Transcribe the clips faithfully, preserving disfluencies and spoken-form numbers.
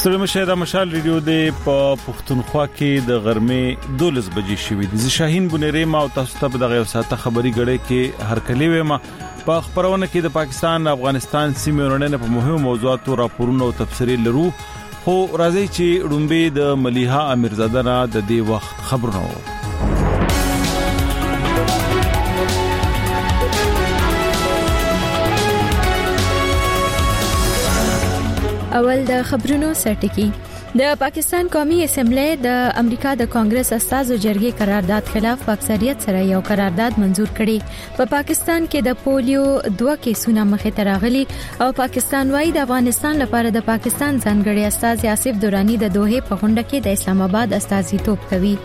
ستړي مشه د مشال ریډیو د په پښتونخوا کې د غرمې دولس بجې شوې دي. شاهین بنيري ما او تاسو ته د غیر ساته خبري غړې کې هر کلی وېما په خبرونه کې د پاکستان افغانستان سیمې ورننه په مهمو موضوعاتو راپورونه او تفسیري لرو. خو راځي چې ډومبه د مليحه امیرزاده را د دې وخت خبرونه وو. اول د خبرونو سرټکی. د پاکستان قومي اسمبلی د امریکا د کانګرس استازو جرګې قرارداد خلاف په اکثریت سره یو قرارداد منزور کړي. په پا پاکستان کې د پولیو دوه کیسونه مخې ته راغلي او پاکستان وايي د افغانستان لپاره د پاکستان ځانګړي استاذ آصف دورانی د دوحه په غونډه کې د اسلام آباد استازیتوب کوي.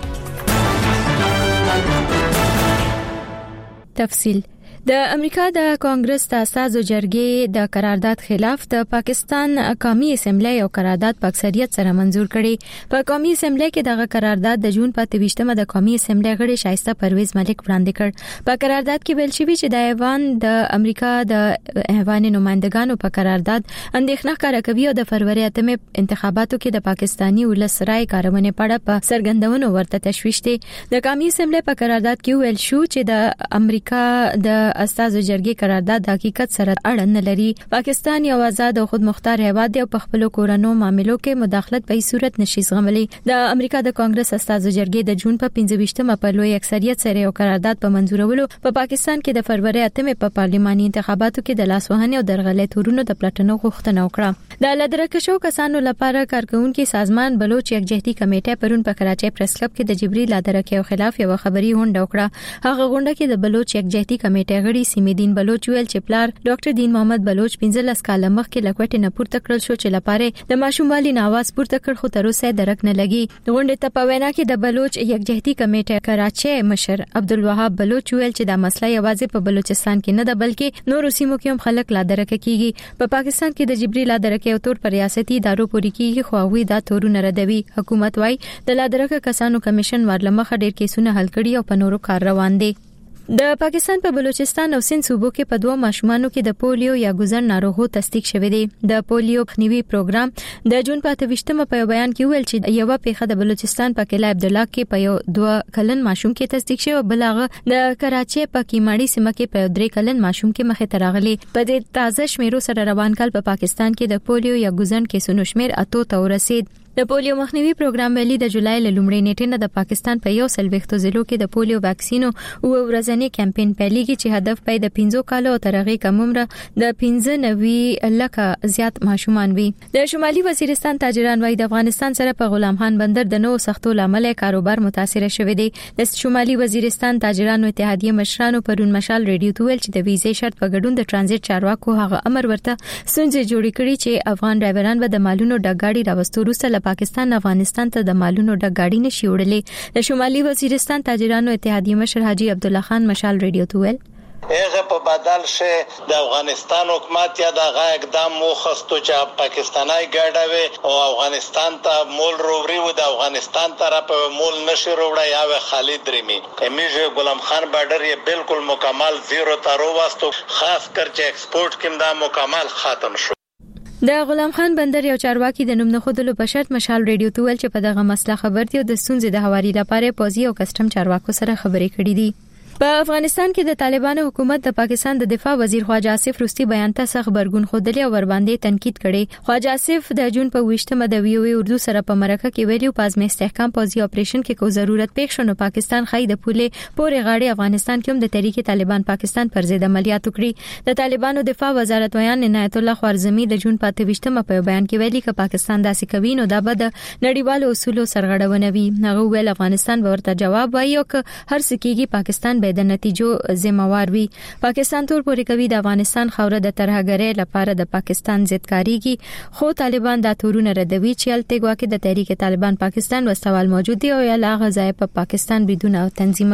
تفصیل د امریکا د کانګرس د اساسو جرګې د قرارداد خلاف د پاکستان قومي اسمبلی او قرارداد په اکثریت سره منزور کړي. په قومي اسمبلی کې دغه قرارداد د جون په تلويشتمه د قومي اسمبلی غړي شایسته پرویز ملک وړاندې کړ. په قرارداد کې ویل شوی چې د ایوان د امریکا د ایوان نمائندګانو په قرارداد اندېښنه ښکاره کوي او د فروری اتمه انتخاباتو کې د پاکستانی ولس رائے کارونه پړه په سرګندونو ورته تشويش دي. د قومي اسمبلی په قرارداد کې ویل شو چې د امریکا د استازو جرګې قرارداد د حقیقت سره اړه نه لري. پاکستان یو آزاد او خودمختار هیواد دی او په خپل کورونو معاملو کې مداخلت په هیڅ صورت نشي زغملی. د امریکا د کانګرس استازو جرګې د جون په پنځه ویشتمه په لوی اکثریت سره یو قرارداد په منزورولو په پاکستان کې د فروری اتمه په پارلماني انتخاباتو کې د لاسوهنې او درغلۍ تورونو د پلټنو غوښتنه وکړه. د لدرکشو کسانو لپاره کارکونکو سازمان بلوچ یکجهتي کمیټه پرون په کراچۍ پریس کلب کې د جبري لدرکو خلاف یو خبري غونډه وکړه. هغه غونډه کې د بلوچ یکجهتي کمیټه غړي سیمدین بلوچ ویل چې پلار ډاکټر دین محمد بلوچ پنځلس کاله مخکې لکوټې نه پورته کړل شو چې لپاره د ماشوموالي ناواز پورته کړ خو تر اوسه درک نه لګي. غونډه ته په وینا کې د بلوچ یکجهتي کمیټه کراچۍ مشر عبدالوهاب بلوچ ویل چې د مسله یوازې په بلوچستان کې نه ده بلکې نور سیمو کې هم خلک لا درک کیږي. په پاکستان کې د جبري لا درک او تور پر ریاستي ادارو پوري کیږي خو هغه دا تورونه ردوي. حکومت وايي د لا درک کسانو کمیشن ورلمخه ډیر کیسونه حل کړي او په نورو کار روان دي. د پاکستان په بلوچستان او سند صوبو کې په دوه ماشومانو کې د پولیو یا ګوزن ناروغو تصدیق شوه دی. د پولیو مخنیوي پروګرام د جون په تلويشتمه په بیان کې ویل چې یو پیښه د بلوچستان په کله عبد الله کې په یو دوه کلن ماشوم کې تصدیق شوه بلغه د کراچۍ په کیماړي سیمه کې په درې کلن ماشوم کې مخه تراغلي. په دې تازه شمیرو سره روان کال په پاکستان کې د پولیو یا ګوزن کیسونو شمیر اتو ته ورسید. د پولیو مخنیوي پروګرام ویلي د جولای له لومړۍ نیټې نه د پاکستان په یو سل وختو ضلعو کې د پولیو واکسینو او ورځنی کمپاین پیلېږي چې هدف پې د پنځو کالو ترغه کمومره د پنځه نوي لکه زیات ماشومان وي. د شمالي وزیرستان تاجران وايي د افغانستان سره په غلام خان بندر د نو سختو لامل کاروبار متاثر شوه دی. د شمالي وزیرستان تاجرانو اتحادیه مشرانو پرون مشال ریډیو ته ویل چې د ویزې شرط په ګډون د ترانزیت چارواکو هغه امر ورته سنجه جوړ کړي چې افغان ډرایوران به د مالونو ډګاډي راوستو وروسته پاکستان افغانستان ته د مالونو ډګاډي نشي وړلې. د شمالي وزیرستان تاجرانو اتحادیه مشر حاجی عبد الله خان مشال ریډیو ته ویل هغه په بدل شه د افغانستان حکومت یا د غا اقدام مخستو چې پاکستاني ګډوي او افغانستان ته مول وروړي او د افغانستان طرف مول نشي وروړي یا خالد رمی امیجه غلام خان بارډر یې بالکل مکمل زیرو تارو واستو خاص کر چې ایکسپورت کې دا مکمل ختم شو. د غلام خان بندر یو چارواکي د نوم نه خودلو په شرط مشال ریډیو ته ویل چې په دغه مسله خبر دی او د سونځ د حوالې لپاره پوزي او کسٹم چارواکو سره خبرې کړې دي. په افغانستان کې د طالبانو حکومت د پاکستان د دفاع وزیر خواجه آصف روستي بیان ته سخت برګون خودلی او ور باندې تنقید کړي. خواجه آصف د جون په ویشتمه د وی او ای اردو سره په مرکه کې ویلو پاز مې استحکام پوزي اپریشن کې کو ضرورت پېښ شونه پاکستان خای د پوله پورې غاړي افغانستان کې هم د تحریک طالبان پاکستان پر ضد عملیات وکړي. د طالبانو دفاع وزارت ویان عنایت الله خوارزمی د جون په ویشتمه په بیان کې ویلي چې پاکستان داسې کوي نو دا به د نړیوالو اصولو سرغړونه وي. هغه ویل افغانستان به ورته جواب وایي او که هر څه کېږي پاکستان به د نتیجو ذمہوار وي. پاکستان تور پورې کوي د افغانستان خوره د ترهګرۍ لپاره د پاکستان ضد کاریږي خو طالبان دا تورونه ردوي چې التګوا کې د تحریک طالبان پاکستان وسوال موجود دی او یا لا غزای په پاکستان بدون تنظیموي.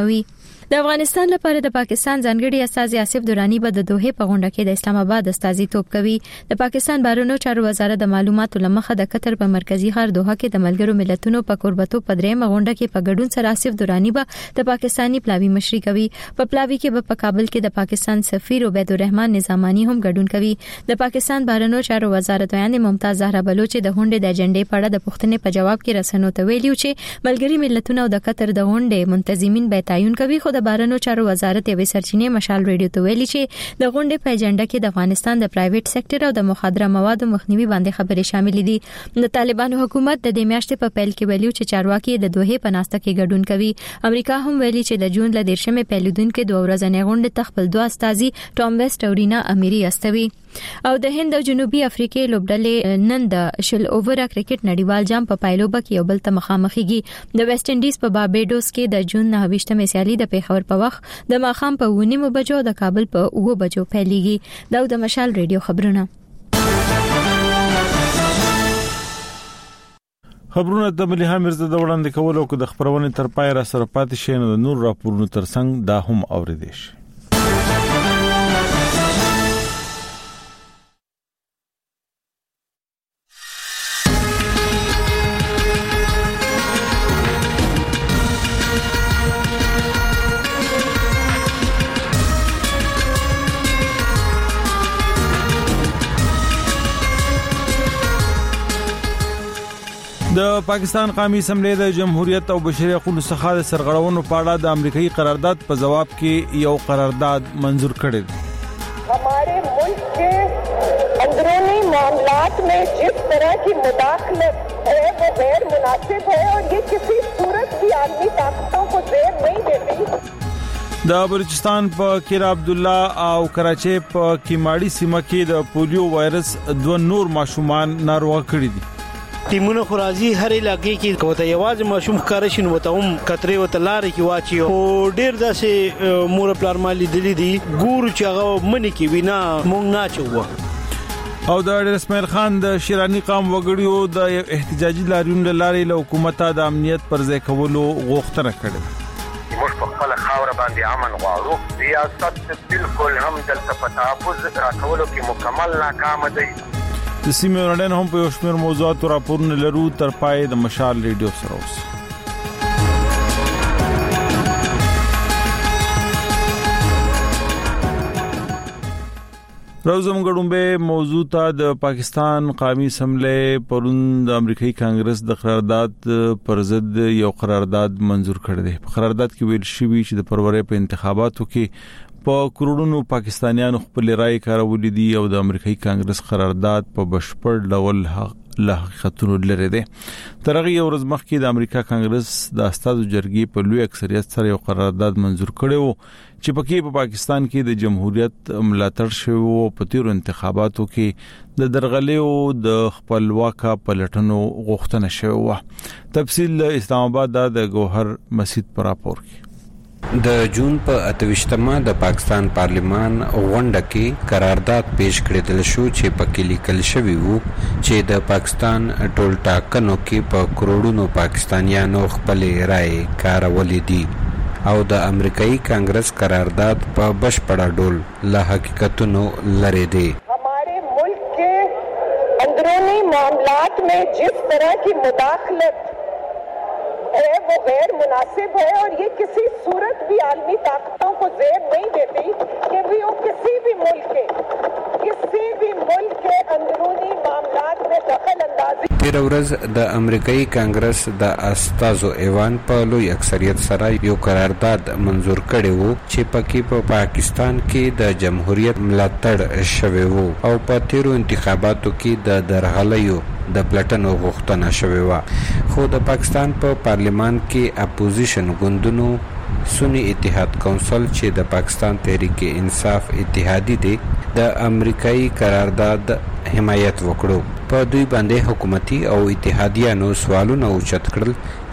د افغانستان لپاره د پاکستان ځانګړي استازي آصف درانی به د دوحه په غونډه کې د اسلام آباد استازیتوب کوي. د پاکستان بهرنیو چارو وزارت د معلوماتو لمخه د قطر په مرکزی ښار دوحه کې د ملګرو ملتونو په قربتو په درېمه غونډه کې په ګډون سره آصف درانی به د پاکستانی پلاوی مشري کوي. په پلاوی کې به په کابل کې د پاکستان سفیر عبید الرحمن نظامانی هم ګډون کوي. د پاکستان بهرنیو چارو وزارت ویاند ممتاز زهرا بلوچ د غونډې د اجنډې په اړه د پوښتنې په جواب کې رسنیو ته ویلي چې ملګري ملتونه او د قطر د غونډې منتظمین به تعین کوي. خو د بهرنیو چارو وزارت یې سرچینې مشال ریډیو ته ویلي چې د غونډې په اجنډا کې د افغانستان د پرایویټ سېکټر او د مخدره موادو مخنیوي باندې خبرې شامل دي. د طالبانو حکومت د دې میاشتې په پیل کې ویلي چې چارواکي د دوحه په ناسته کې ګډون کوي. امریکا هم ویلي چې د جون ل دیرشمه پیلودونکو دوه ورځې غونډې تخپل دوه استازي ټام ویسټ او رینا اميري استوي. او د هند او جنوبي افریقې لوبډلې نن د شل اوور کرکټ نړیوال جام په پایلوبه کې یو بل ته مخامخېږي. د ویسټ انډیز په باربیډوس کې د جون نه ویشتمه سیالي د پیښور په وخت د ماخام په ونیمو بجو د کابل په اوو بجو پیلېږي. دا د مشال ریډیو خبرونه. خبرونه د مليحه مرزا د وړاندې کولو کو د خبرونه تر پای را سره پاتې شي نو د نور راپورونو ترڅنګ دا هم اوریدل شي. د پاکستان قومي اسمبلی د جمهوریت او بشري حقوقو څخه د سرغړونو په اړه د امریکایي قرارداد په جواب کې یو قرارداد منزور کړی دی. हमारे मुल्क के अंदरूनी मामलात में जिस तरह की मुदाखलत है वो गैर मुनासिब है और ये किसी सूरत भी आदमी ताकतों को जेब नहीं देती. د بلوچستان په کیر عبد الله او کراچي په کیماړي سیمه کې د پولیو وایرس دوه نور ماشومان ناروغ کړي دي. ټیمونه خورازي هر علاقې کې کوته یوازې ماشوم ښکار شین وته هم کترې وته لارې کې واچي او ډېر داسې مور پلار مالي دلی دي ګور چې هغه منی کې وینا مونږ نه چوه. او د اسماعیل خان د شیرانی قوم وګړیو د احتجاجي لاریون لارې له حکومت د امنیت پر ځای کولو غوښتنه کړې. موږ په خپل خاور باندې امن غواړو. ریاست بالکل هم دلته په تحفظ راکولو کې مکمل ناکام دی. د سیمې ورډن هم په یو شمېر موضوعاتو راپورونه لرو تر پای د مشال ریډیو سره اوس. روزم غړومبه موضوع ته د پاکستان قومي اسمبلی پرون د امریکایي کانګرس د قرارداد پر ضد یو قرارداد منزور کړی دی. په قرارداد کې ویل شوی چې د فروری په انتخاباتو کې په کروڑونو پاکستانیانو خپل رائے کارولې دي او د امریکایي کانګرس قرارداد په بشپړ ډول له حقیقتونو لري دي. ترغه یو ورځ مخکې د امریکا کانګرس د استادو جرګې په لوی اکثریت سره یو قرارداد منزور کړی وو چې پکې په پاکستان کې د جمهوریت ملاتړ شوی او په تیر انتخاباتو کې د درغلیو د خپلواکه پلټنو غوښتنه شوی و. تفصیل اسلام آباد د گوهر مسجد پر راپور کې. د جون په اتوشتمه د پاکستان پارلیمان غونډه کې قرارداد پیش کړل شو چې پکې لیکل شوی وو چې د پاکستان ټول ټاکنو کې په کروڑونو پاکستانیانو خپل رائے کارولې دي او د امریکایي کانګرس قرارداد په بشپړ ډول له حقیقتونو لری دی. हमारे मुल्क के अंदरूनी मामलात में जिस तरह की मुदाखलत है वो गैर मुनासिब है और ये किसी सूरत भी आलमी ताकतों को जेब नहीं देती कि भी वो किसी भी मुल्क के किसी भी मुल्क के अंदरूनी मामलात में दखल अंदाजी. تیر ورځ د امریکایي کانګرس د استازو ایوان په لوی اکثریت سره یو قرارداد منزور کړی وو چې پکې په پاکستان کې د جمهوریت ملاتړ شوی وو او په تیرو انتخاباتو کې د درغلیو د پلټنو غوښتنه شوی و. خو د پاکستان په پارلیمان کې اپوزیشن ګوندونو سنی اتحاد کونسل چې د پاکستان تحریک انصاف اتحادی دی د امریکایي قرارداد حمایت وکړو. په دوی باندې حکومتي او اتحادیانو سوالونه اوچت کړل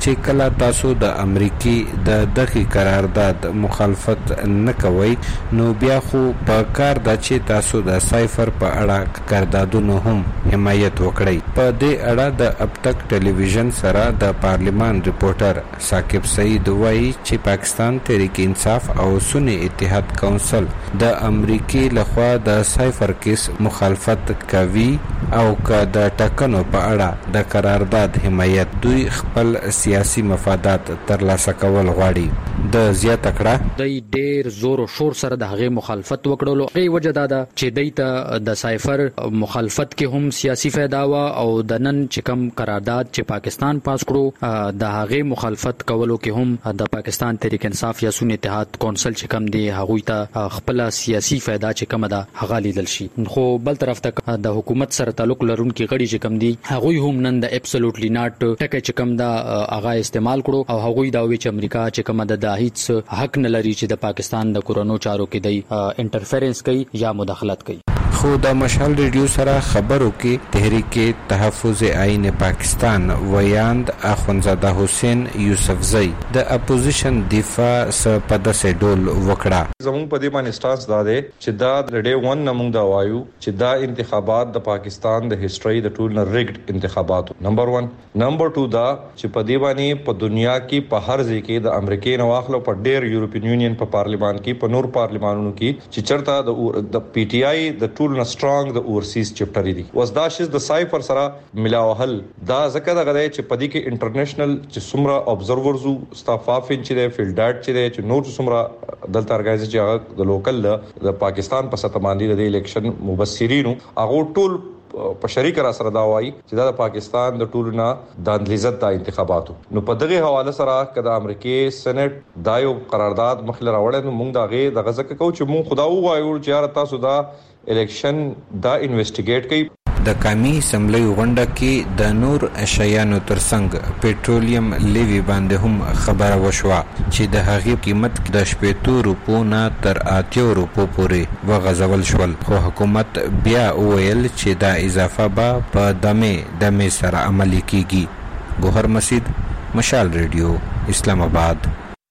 چې کله تاسو د امریکای د دغه قرارداد مخالفت نه کوئ نو بیا خو په کار د چې تاسو د سایفر په اړه قراردادونو هم حمایت وکړئ. په دې اړه د اب تک ټلویزیون سره د پارلیمان ریپورټر ثاقب سعید وایي چې پاکستان تحریک انصاف او سنی اتحاد کونسل د امریکای لخوا د سایفر کیس مخالفت کوي او که د ټاکنو په اړه د قرارداد حمایت دوی خپل سیاسي مفادات ترلاسه کول غواړي. د زیاته کړه د ډیر زور او شور سره د هغه مخالفت وکړلو. غي وجه دا ده چې دای ته د سایفر مخالفت کې هم سیاسي فائدہ وا او د نن چې کوم قرارداد چې پاکستان پاس کړو د هغه مخالفت کولو کې هم د پاکستان تحریک انصاف یا سنی اتحاد کونسل چې کوم دی هغه ته خپل سیاسي فائدہ چې کوم ده هغه لیدل شي. خو بل طرف ته د حکومت سره تعلق لرونکي غړي چې کوم دي هغه هم نن د ابسولوټلی ناٹ ټکه چې کوم ده هغه استعمال کړو او هغه دا وی چې امریکا چې کوم ده د هیڅ حق نه لري چې د پاکستان د کورونو چارو کې دی انټرفیرنس کوي یا مداخلت کوي. خو د مشال ریډیو سره خبرو کې تحریک تحفظ آئین پاکستان ویاند اخوندزاده حسین یوسفزئی د اپوزیشن دفاع سپد سه ډول وکړه. زموږ په دې باندې سټانس دا دی چې دا د ډے ون نمونږ دا وایو چې دا انتخابات د پاکستان د هیستوري د ټول نه ریګډ انتخابات نمبر ون. نمبر ټو دا چې په دې باندې په دنیا کې په هر ځای کې د امریکای نو واخلو په ډیر یورپین یونین په پارلیمان کې په نور پارلیمانونو کې چې چرته د پی ټی آی د ټول نه سترونګ د اورسیز چپټر دی وس دا شیز د سایفر سره ملاوهل دا ځکه دغه دی چې پدې کې انټرنیشنل چې څومره ابزرورز سټاف اف ان چې دی فیلډ ډاټ چې دی چې نور څومره دلته ارګنایزیشن چې هغه د لوکل د پاکستان په سطح باندې د الیکشن مبصرینو هغه ټول په شریک را سره دا وایي چې دا د پاکستان د ټولو نه د لذت د انتخاباتو نو په دغه حواله سره کله امریکای سېنات دا یو قرارداد مخله راوړل نو موږ دا غي د غزه کو چې موږ خدا وایو چې یار تاسو دا الیکشن دا انویسټیګیټ کوي. د قومي اسمبلی غونډه کې د نور شیانو ترڅنګ پېټرولیم لیوی باندې هم خبره وشوه چې د هغې قیمت د شپږ روپو نه تر اتیا روپو پورې وغځول شول خو حکومت بیا وویل چې دا اضافه به په دمه دمه سره عملي کیږي. ګوهر مسید، مشال ریډیو، اسلام آباد.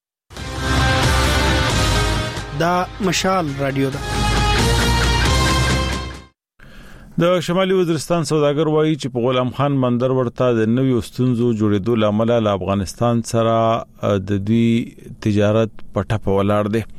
دا مشال رادیو ده. د شمالي وزیرستان سوداګر وایي چې په غلام خان بندر ورته د نوي ستونزو جوړېدو لامل له افغانستان سره د دوی تجارت پټه ولاړ دي.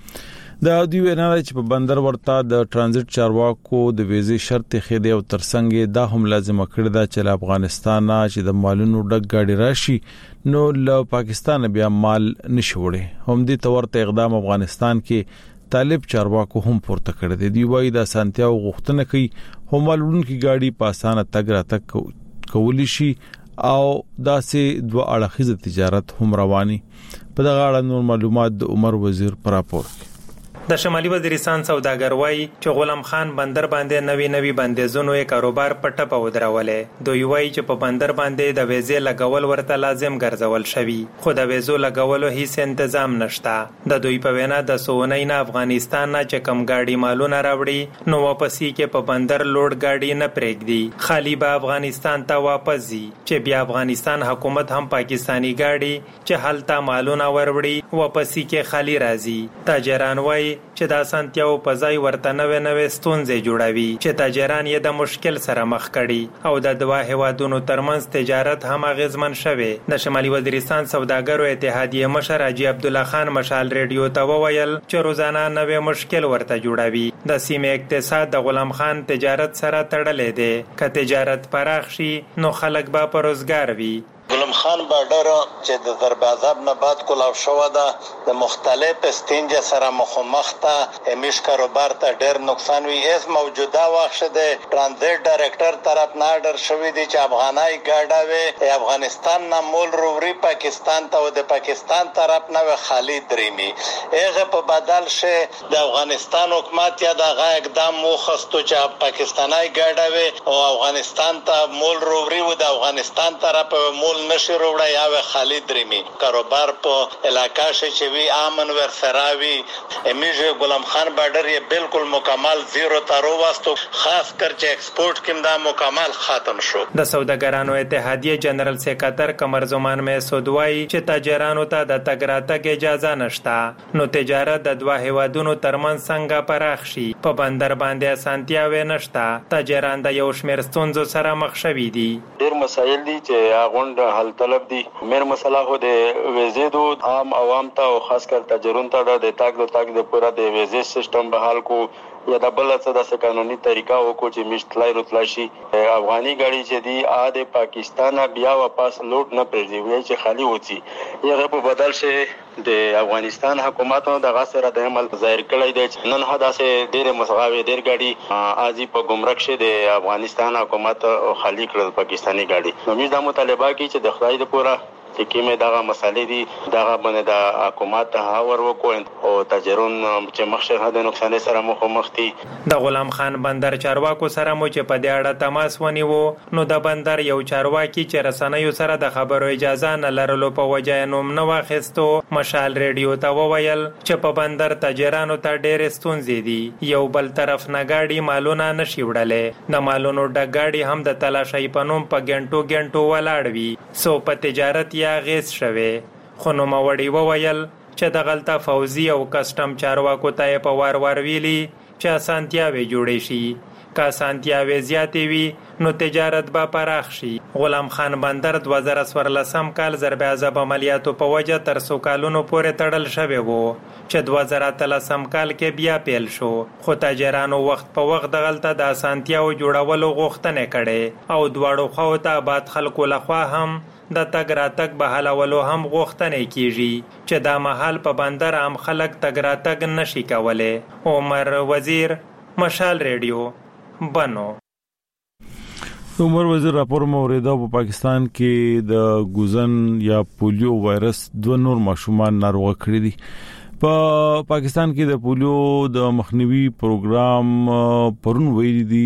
د دوی وینا چې په بندر ورته د ترانزیت چارواکو د ویزې شرط خېده او ترڅنګ دا هم لازم کړی دا چې له افغانستان چې د مالونو ډک گاډي راشي نو له پاکستان بیا مال نشي وړي. هم دې تورته اقدام افغانستان کې طالب چارواکو هم پورته کړی دی. دی وایي د سانتیاو غوښتنه کوي هم ولونکي گاډي په اسانه تګ را تک کولی شي او داسې دوه اړخیزه تجارت هم رواني. په دغه اړه نور معلومات د عمر وزیر پر راپور. د شمالي وزیرستان سوداګر وایي چې غلام خان بندر باندې نوي نوي بندیزونو یې کاروبار پټه په ودرولې. دوی وایي چې په بندر باندې د ویزې لګول ورته لازم ګرځول شوی خو د ویزو لګولو هیڅ تنظیم نشته. د دوی په وینا د سونۍ نه افغانستان نه چې کم گاډي مالونه راوړي نو واپسی کې په بندر لوډ گاډي نه پرېږدي خالی به افغانستان ته واپس ځي چې بیا افغانستان حکومت هم پاکستانی گاډي چې هلته مالونه وروړي واپسی کې خالی راځي. تاجران وایي چې دا سانتیاو په ځای ورته نوې نوې ستونزې جوړوي چې تاجران یې د مشکل سره مخ کړي او د دوه هیوادونو ترمنځ تجارت هم اغیزمن شوی. د شمالي وزیرستان سوداګرو اتحادیه مشر حاجی عبد الله خان مشال ریډیو ته وویل چې روزانه نوې مشکل ورته جوړوي. د سیمې اقتصاد د غلام خان تجارت سره تړلې دی. که تجارت پراخ شي نو خلک به په روزګار وي. غلام خان بارډر چې د ضربازاب نه بعد کولاو شو ده د مختلف استنجا سره مخامخ ته همیش کاروبار ته ډېر نقصان وی. اس موجوده وخت د ترانزیت ډایریکټر طرف نه آرډر شوی دی چې افغانای گاډه وي افغانستان نه مول وروړي پاکستان ته او د پاکستان طرف نه خالی دریمي هغه په بدل شه د افغانستان حکومت یا د غا اقدام مخستو چې پاکستانای گاډه وي او افغانستان ته مول وروړي او د افغانستان طرف مول نشي نشي وروړی یا و خالی درمي کاروبار په علاقہ چې وی امن ور سراوي امیجه غلام خان بارډر یې بالکل مکمل زیرو تارو واسطو خاص کر چې ایکسپورټ کې دا مکمل ختم شو. د سوداګرانو اتحادیه جنرال سیکریټر قمر زمان مسعود وايي چې تاجرانو ته د تګ راتګ اجازه نشته نو تجارت د دوه هیوادونو ترمنځ څنګه پراخ شي. په بندر باندې اسانتیاوې نشته. تاجران د یو شمېر ستونزو سره مخ شوي دي. ډېر مسایل دي چې غونډه حل طلب دي. مېر مسله خو د ویزې دو عام عوام ته او خاص کر تاجرون ته د تاګ د تاګ د پورا د ویزې سیستم بحال کو یا د بل څه د قانوني طریقه وکړو چې مشتلای رتلا شي. افغاني غاړي چې دی ا د پاکستان بیا واپس لوټ نه پرځي وي چې خالی وځي. یغه په بدل شي د افغانستان حکومتونو د غاسره د عمل ظاهر کړی دی. نن هدا سه ډېر مسغاوي ډېر غاړي ازي په ګمرک شه د افغانستان حکومت خالی کړل پاکستاني غاړي. نو موږ د مطالبه کی چې د خدای د پورا چې کیمه دغه مسالې دي دغه باندې د حکومت هاور وکوي او تاجرون چې مخشه د نقصان سره مخ مخ دي. د غلام خان بندر چارواکو سره مو چې په دې اړه تماس ونیو نو د بندر یو چارواکي چې رسنیو سره د خبرو اجازه نه لرلو په وجه نوم نه واخیستو مشال ریډیو ته وویل چې په بندر تاجرانو ته ډېر ستونزې دي. یو بل طرف نه گاډي مالونه نشي وړلې. د مالونو د گاډي هم د تلاشۍ په نوم په ګنټو ګنټو ولاړ وي. سو په تجارت یا غیس شوه. خو نو موړی وویل چې د غلطه فوزي او کسٹم چارواکو ته په وار وار ویلي چې اسانتیاوي جوړې شي. که اسانتیاوي زیاتې وي نو تجارت به پراخ شي. غلام خان بندر دوه زره څوارلسم کال ضرب عذاب عملیاتو په وجه تر څو کالونو پورې تړل شوی وو چې دوه زره اتلسم کال کې بیا پیل شو. خو تاجرانو وخت په وخت د غلطه د اسانتیاو جوړولو غوښتنه کړي او دواړو خواو ته آباد خلکو لخوا هم د تګ راتګ بحالولو هم غوښتنه کیږي چې دا مهال په بندر عام خلک تګ راتګ نشي کولای. عمر وزیر، مشال ریډیو، بنو. عمر وزیر راپور موریدا په پاکستان کې د ګوزن یا پولیو وایرس دوه نور ماشومان ناروغ کړي دي. په پاکستان کې د پولیو د مخنیوي پروګرام پرون ویلي دي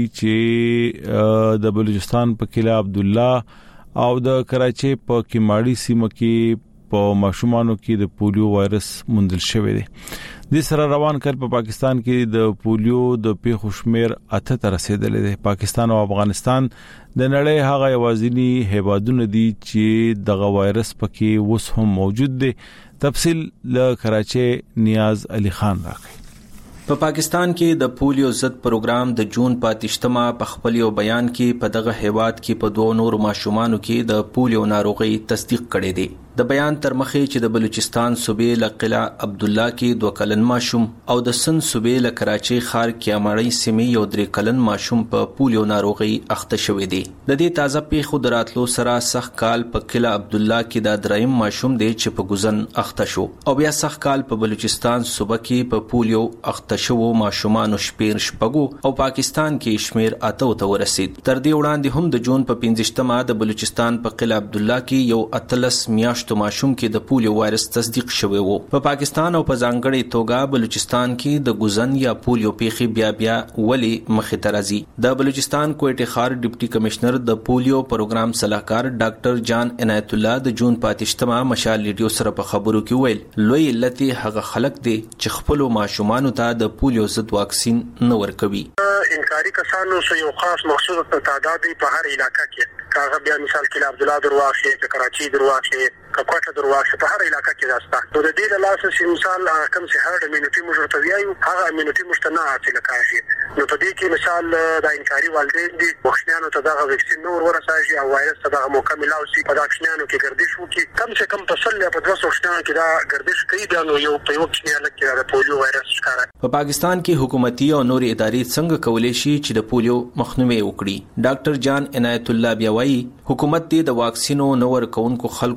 چې د بلوچستان په کلا عبد الله او د کراچي په کیماړي سیمه کې په ماشومانو کې د پولیو وایرس موندل شوی دی. د سره روان کال په پاکستان کې د پولیو د پیښو شمیر اته تر رسیدلې دی. پاکستان او افغانستان د نړۍ هغه یوازینی هیوادونه دي چې دغه وایرس پکې وس هم موجود دی. تفصیل له کراچي نیاز علي خان راکړي. په پا پاکستان کې د پولیو ضد پروګرام د جون پاتشتمه په خپل یو بیان کې په دغه هیواد کې په دوه نور ماشومانو کې د پولیو ناروغي تصدیق کړي دي. د بیان تر مخې چې د بلوچستان صوبې له قلعه عبد الله کې دوه کلن ماشوم او د سند صوبې له کراچي ښار کې امړی سیمې یو درې کلن ماشوم په پولیو ناروغي اخته شوی دی. د دې تازه پیښو دراتلو سره سخت کال په قلعه عبد الله کې د دریم ماشوم دی چې په ګوزن اخته شو او بیا سخت کال په بلوچستان صوبه کې په پولیو اخته شو ماشومان شپیر شپږو او پاکستان کې شمیر اته ته ورسید. تر دې وړاندې هم د جون په پنځشتمه د بلوچستان په قلعه عبد الله کې یو اتلس میاشت تو ماشوم کې د پولیو وایرس تصدیق شوی وو. په پا پاکستان او په ځانګړي توګه بلوچستان کې د ګوزن یا پولیو پیښې بیا بیا ولی مخې ته راځي. د بلوچستان کوټه ښار ډیپټي کمشنر د پولیو پروګرام صلاحکار ډاکټر جان عنایت الله د جون پاتشتمه مشال ریډیو سره په خبرو کې ویل لوی علت هغه خلک دي چې خپل ماشومان ته د پولیو ضد واکسین نه ورکوي. انکاری کسانو سره یو خاص مخصوص تعداد په هر علاقې کې کاغه بیا مثال کې عبد الله درواخي چې کراچي درواخي کوټه درواخي په هر علاقې کې راځي. نو د دې لاسه چې مثال کوم چې هر امینټي موږ ته ویایو هغه امینټي مشتنه حاصل کاږي. نو په دې کې مثال د انکاری والدین دي وښنیانو ته دغه ویکسین نور ورسایي او وایرس ته دغه مکمل او سي په داښنیانو کې ګردش وکي کم څه کم تسلی په دوه وښنیانو کې دا ګردش کوي دا نو یو په یو کې لکه د پولیو وایرس ښکارا. په پاکستان کې حکومتي او نور ادارې څنګه کولای شي چې د پولیو مخنیوي وکړي. ډاکټر جان عنایت الله بیا وايي حکومت دې د واکسینو نور کونکو خلکو په ضد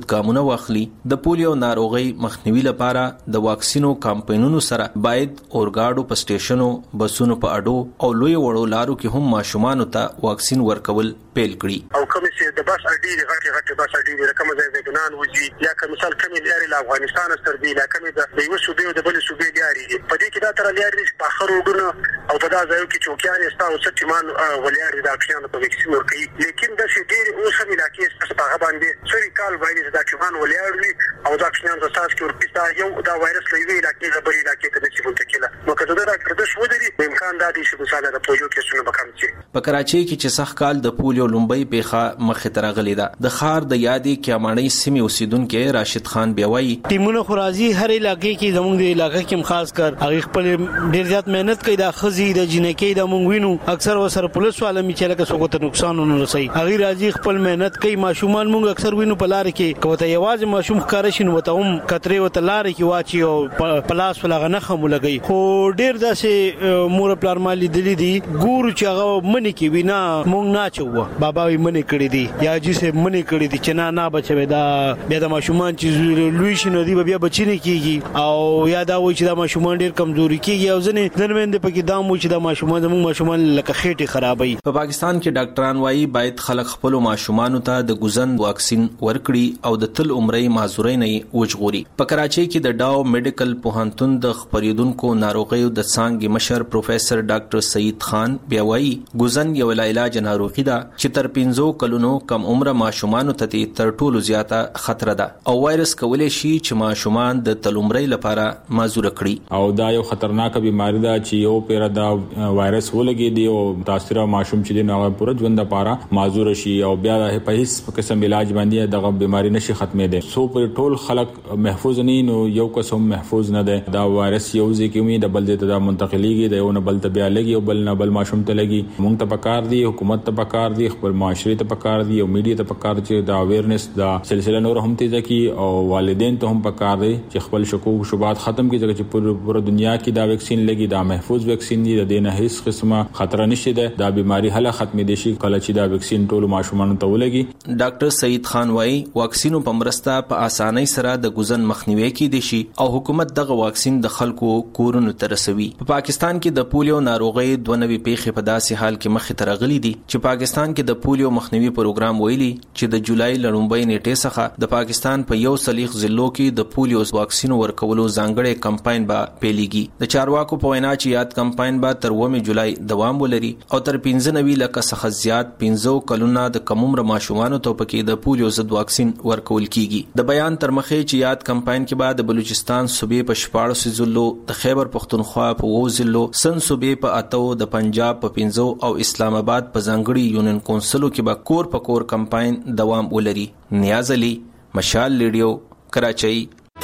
ګامونه واخلي. د پولیو ناروغي مخنیوي لپاره د واکسینو کمپاینونو سره باید اورګاډو په سټیشنو، بسونو په اډو او لوی وړو لارو کې هم ماشومان ته واکسین ورکول پیل کړي. او کوم چې د بس اډې غټي غټي بس اډې کوم ځای د ګنان وځي یا کوم مثال کوم لري له افغانستان تر دی لا کوم د یو صوبې او د بل صوبې لري په دې کې دا تر لري په اخر وګړو او په دا ځای کې چوکیان استاو ست مان ولري دا اپشن په وکسین ورکي. لیکن د شي ډیر اوس هم علاقې څخه هغه باندې سری کال وایي دا چې مان ولري او دا اپشن د تاسو کې ورکي دا یو دا وایرس لوي علاقې د بری علاقې ته چې منتقله نو کله دا کړه شو دري امکان دا دي چې مثال د پولیو کې څونه بکم چې په کراچۍ کې چې سخت کال د پولیو لومبۍ پیخه مخه ترغلې ده. د خار د یادې کیامانۍ سیمې اوسیدونکو راشد خان بیاوي ټیمونه خرازي هر علاقې کې زموږ د علاقې کې خاص کر هغه خپل ډیر زیات مهنت کوي. د خزي د جنکې د مونږ وینو اکثر وسر پولیس والو چې لکه څوک ته نقصان نه رسي هغه راځي خپل مهنت کوي. ماشومان مونږ اکثر وینو په لار کې کوته یوازې ماشوم ښکار شین وته هم کترې وته لار کې واچي او پلاس ولغه نه خمو لګي. خو ډیر داسې مور پلار مالي دلی دي ګور چې هغه منی کې وینا مونږ نه چوه بابا وی منی کړی دي یا جی سه منی کړی دي چې نه نه بچوي دا بیا د ماشومان چې لوی شنو دی بیا بچی نه کیږي او یا دا وای چې دا ماشومان ډیر کمزوري کیږي او ځنه ننوند پکې دا مو چې دا ماشومان زموږ ماشومان لکه خېټه خرابوي. په پاکستان کې ډاکټران وايي باید خلک خپل ماشومان ته د ګوزن واکسین ورکړي او د تل عمرې معذوري نه وژغوري. په کراچۍ کې د ډاو میډیکل پوهنتون د خبرېدونکو ناروغیو د څانګې مشر پروفیسور ډاکټر سعید خان بیا وايي ګوزن یو علاج ناروغي ده چې تر پنځو کلونو کم عمر ماشومان ته تر ټولو زیاته خطر ده او وایرس کولای شي چې ماشومان د تل عمرې لپاره معذور کړي. او دا یو خطرناک بیماری ده چې یو پیر دا وایرس ولګي دی او تاثیر ماشوم چې نه پوره ژوند لپاره معذور شي او بیا په هیڅ قسم علاج باندې دغه بیماری نشي ختمې ده. سو پر ټول خلک محفوظ نه نو یو قسم محفوظ نه ده. دا وایرس یو ځکه می د بل ته منتقلیږي د یو نه بل ته بیا لګي او بل نه بل ماشوم ته لګي. مونږ ته پکار دی حکومت ته پکار دی خپل معاشري ته پکار دی او میډیا ته پکار چې دا اویرنس دا سلسله نور هم تیزه کی او والدین ته هم پکار دی چې خپل شکوک شوبات ختم کړي چې په پوره دنیا کې دا ویکسین لګي دا محفوظ ویکسین دی د نه هیڅ قسمه خطر نشي ده. دا بیماری هله ختمې دي شي کله چې دا ویکسین ټول ماشومان ته ولګي. ډاکټر سعید خان وايي واکسینو په مرسته په اسانۍ سره د ګوزن مخنیوي کېدی شي او حکومت دغه واکسین د خلکو کورونو ته رسوي. په پاکستان کې د پولیو ناروغي دوه نوي پیښې په داسې حال کې مخ ته راغلي دي چې پاکستان کې د پولیو مخنیوي پروګرام ویلي چې د جولای لړومبۍ نیټې څخه د پاکستان په یو سلیخ ضلعو کې د پولیو واکسین ورکولو ځانګړی کمپاین به پیلېږي. د چارواکو په وینا چې یاد کمپاین به تر اووه جولای دوام ولري او تر پنځه نوي لکه څخه زیات پنځه کلونه د کم عمر ماشومانو ته پکې د پولیو ضد واکسین ورکول کیږي. د بیان تر مخې چې یاد کمپاین کې بعد د بلوچستان صوبې په شپاړس ضلعو، د خیبر پختونخوا په اووه ضلعو، سن صوبې په اتو، د پنجاب په پنځو او اسلام آباد په ځانګړي یونین کونسلو کې به کور په کور کمپاین دوام ولري. نیاز علي، مشال ریډیو، کراچۍ.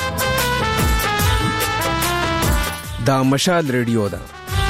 دا مشال ریډیو ده.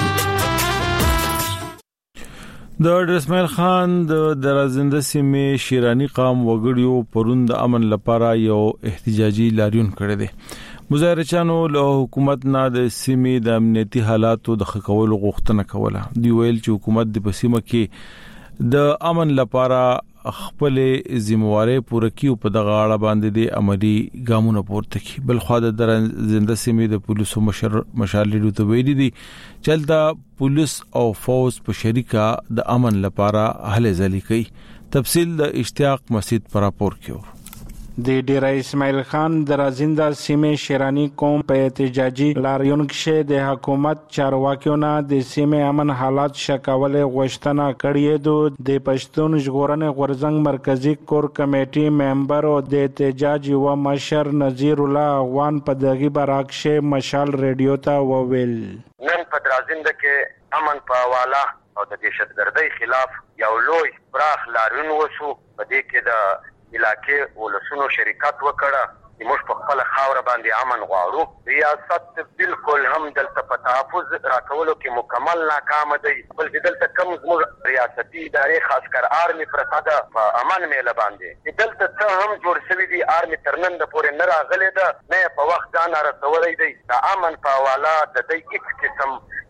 د ډرسمل خان د درازنده سیمې شیرانی قام وګړیو پروند امن لپاره یو احتجاجي لاریون کړی دی. مظاهرچانو له حکومت نه د سیمې د امنیتي حالاتو د ښه کولو غوښتنه کوله. دی ویل چې حکومت د پسیمه کې د امن لپاره خپل ذمہواری پوره کیو په دغه اړه باندې د عملی ګامونه پورته کی. بل خو د درازنده سیمې د پولیسو مشر مشالې ته ویلي دي چې د پولیس او فوج په شریکه د امن لپاره هلې ځلې کوي. تفصیل د اشتیاق مسجد پر راپور کیو. د ډیر اسماعیل خان درازنده سیمې شیرانی قوم په احتجاجي لاریون کې د حکومت چارواکیو نه د سیمې امن حالات شکاول غوښتنه کړې ده. د پښتون ژغورنې غورځنګ مرکزی کور کمیټې ممبر او د احتجاج یو مشر نذیر الله افغان په دغه برعکس مشال ریډیو ته وویل نن په درازنده کې امن په حواله او د دهشتګردۍ خلاف یو لوی پراخ لاریون وشو. په دې کې د علاقې ولسونو شرکت وکړه چې موږ په خپل خاور باندې امن غواړو. ریاست بالکل هم دلته په تحفظ راکولو کې مکمل ناکام دی. بلکې دلته کوم زموږ ریاستي ادارې خاص کر آرمي پرته ده په امن میله باندې دلته څه هم جوړ شوي دي. آرمي تر نن د پورې نه راغلی ده نه په وخت ځان رسولی دی. د امن په حواله د دې هیڅ قسم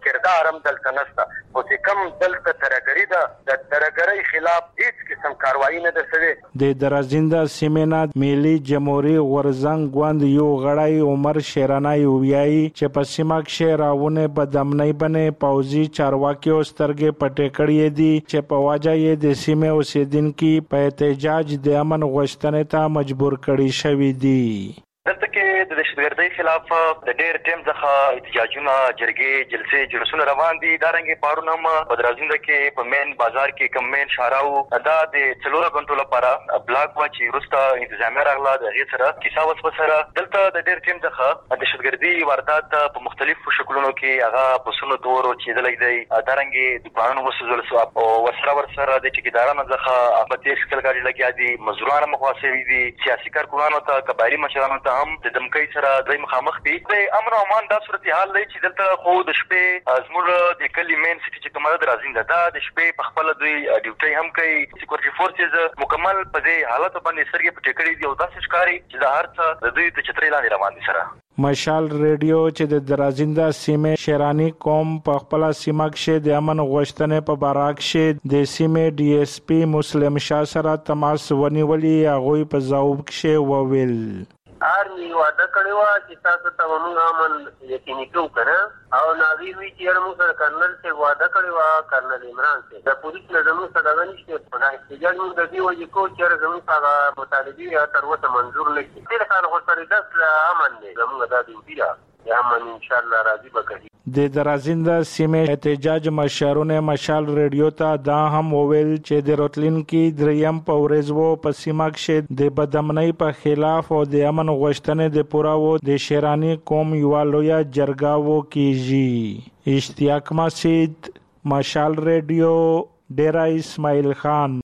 کردار هم دلته نشته. خو چې کوم دلته ترګری ده د ترګری خلاف هیڅ قسم کاروایی نه ده شوې. د درازینده سیمه ملي جمهوریت ورزنګ غوند یو غړی عمر شیرانای ویایي چې په سیمه کې راونه بدامنۍ باندې پوزي چارواکي سترګې پټې کړې دي چې په واجه یې د سیمه اوسیدونکو په احتجاج د امن غوښتنې ته مجبور کړي شوی دي. دلته کې د دهشتګردۍ خلاف د ډېر ټیم څخه احتجاجونه جرګې جلسې جلوسونه روان دي. دا رنګ پارونه هم په درازینده کې په مین بازار کې کم مین شاراو دا د څلورو غنټو لپاره بلاک وا چې وروسته انتظامیه راغله د هغې سره کیسه وسوه سره دلته د ډېر ټیم څخه دهشتګردي واردات په مختلفو شکلونو کې هغه پسونو تور چېدلی دی. دا رنګې دوکانونه وسوځول سو او ورسره ورسره د ټیکېدارانو څخه په تیز ښکل ګاډي لګیا دي. مزدوران هم خوا شوي دي. سیاسي کارکونانو ته قبایلي مشرانو ته هم د دمکۍ سره دوی مخامخ دي. د امن او امان دا صورتحال دی چې دلته خو د شپې زموږ د کلي مین سټي چې کومه ده درازینده دا د شپې په خپله دوی ډیوټۍ هم کوي. سیکورټي فورسز مکمل په دې حالت باندې سترګې پټې کړي دي او داسې ښکاري چې دا هر څه د دوی د چترۍ لاندې روان دي. سره مشال ریډیو چې د درازینده سیمه شیرانی قوم په خپل سیمه کې د امن غوښتنې په باره کې د سیمه ډي اس پی مسلم شاه سره تماس ونیولې. هغه په ځواب کې وویل آرمی وعده کړی و چې تاسو ته موږ امن یقیني کوو کنه او ناوی وی چې موږ سره کرنل چې وعده کړی و کرنل عمران چې د پولیس له زموږ سره دا نشته. نه احتجاج موږ د دې وجې کوو چې زموږ هغه مطالبې یا تر اوسه منظور نه شي. دې لپاره خو سره داس امن دی زموږ دا دی یا امن ان شاء الله راضي وکړي. د درازینده سیمه احتجاج مشرونه مشال ریډیو ته دا هم وویل چې د روتلین کې دریم په ورځ وو په سیمه کې د بدامنۍ په خلاف او د امن غوښتنې د پوره وو د شیرانی قوم یو لویا جرګه وو کیږي. اشتیاق مسجد مشال ریډیو ډیرا اسماعیل خان.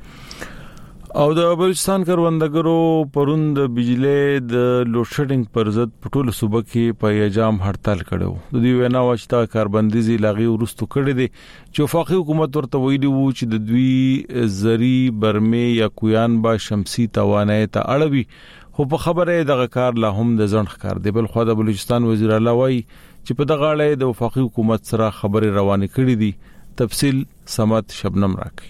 او د بلوچستان کروندګرو پرون د بجلی د لوډ شیډینګ پر ضد په ټولو صوبه کې په یجام هړتال کړو. د دوی وینا واشتا کاربندیزي لاغي ورستو کړي دي چې وفاقي حکومت ورته ویلي وو چې د دوی زری برمه یا کویان با شمسي توانایي ته اړوي. خو په خبره دغه کار لا هم د ځنډ ښکار دی. بل خو د بلوچستان وزیر اعلی وایي چې په دغه اړه د وفاقي حکومت سره خبرې روانې کړې دي. تفصیل سمات شبنم راکړي.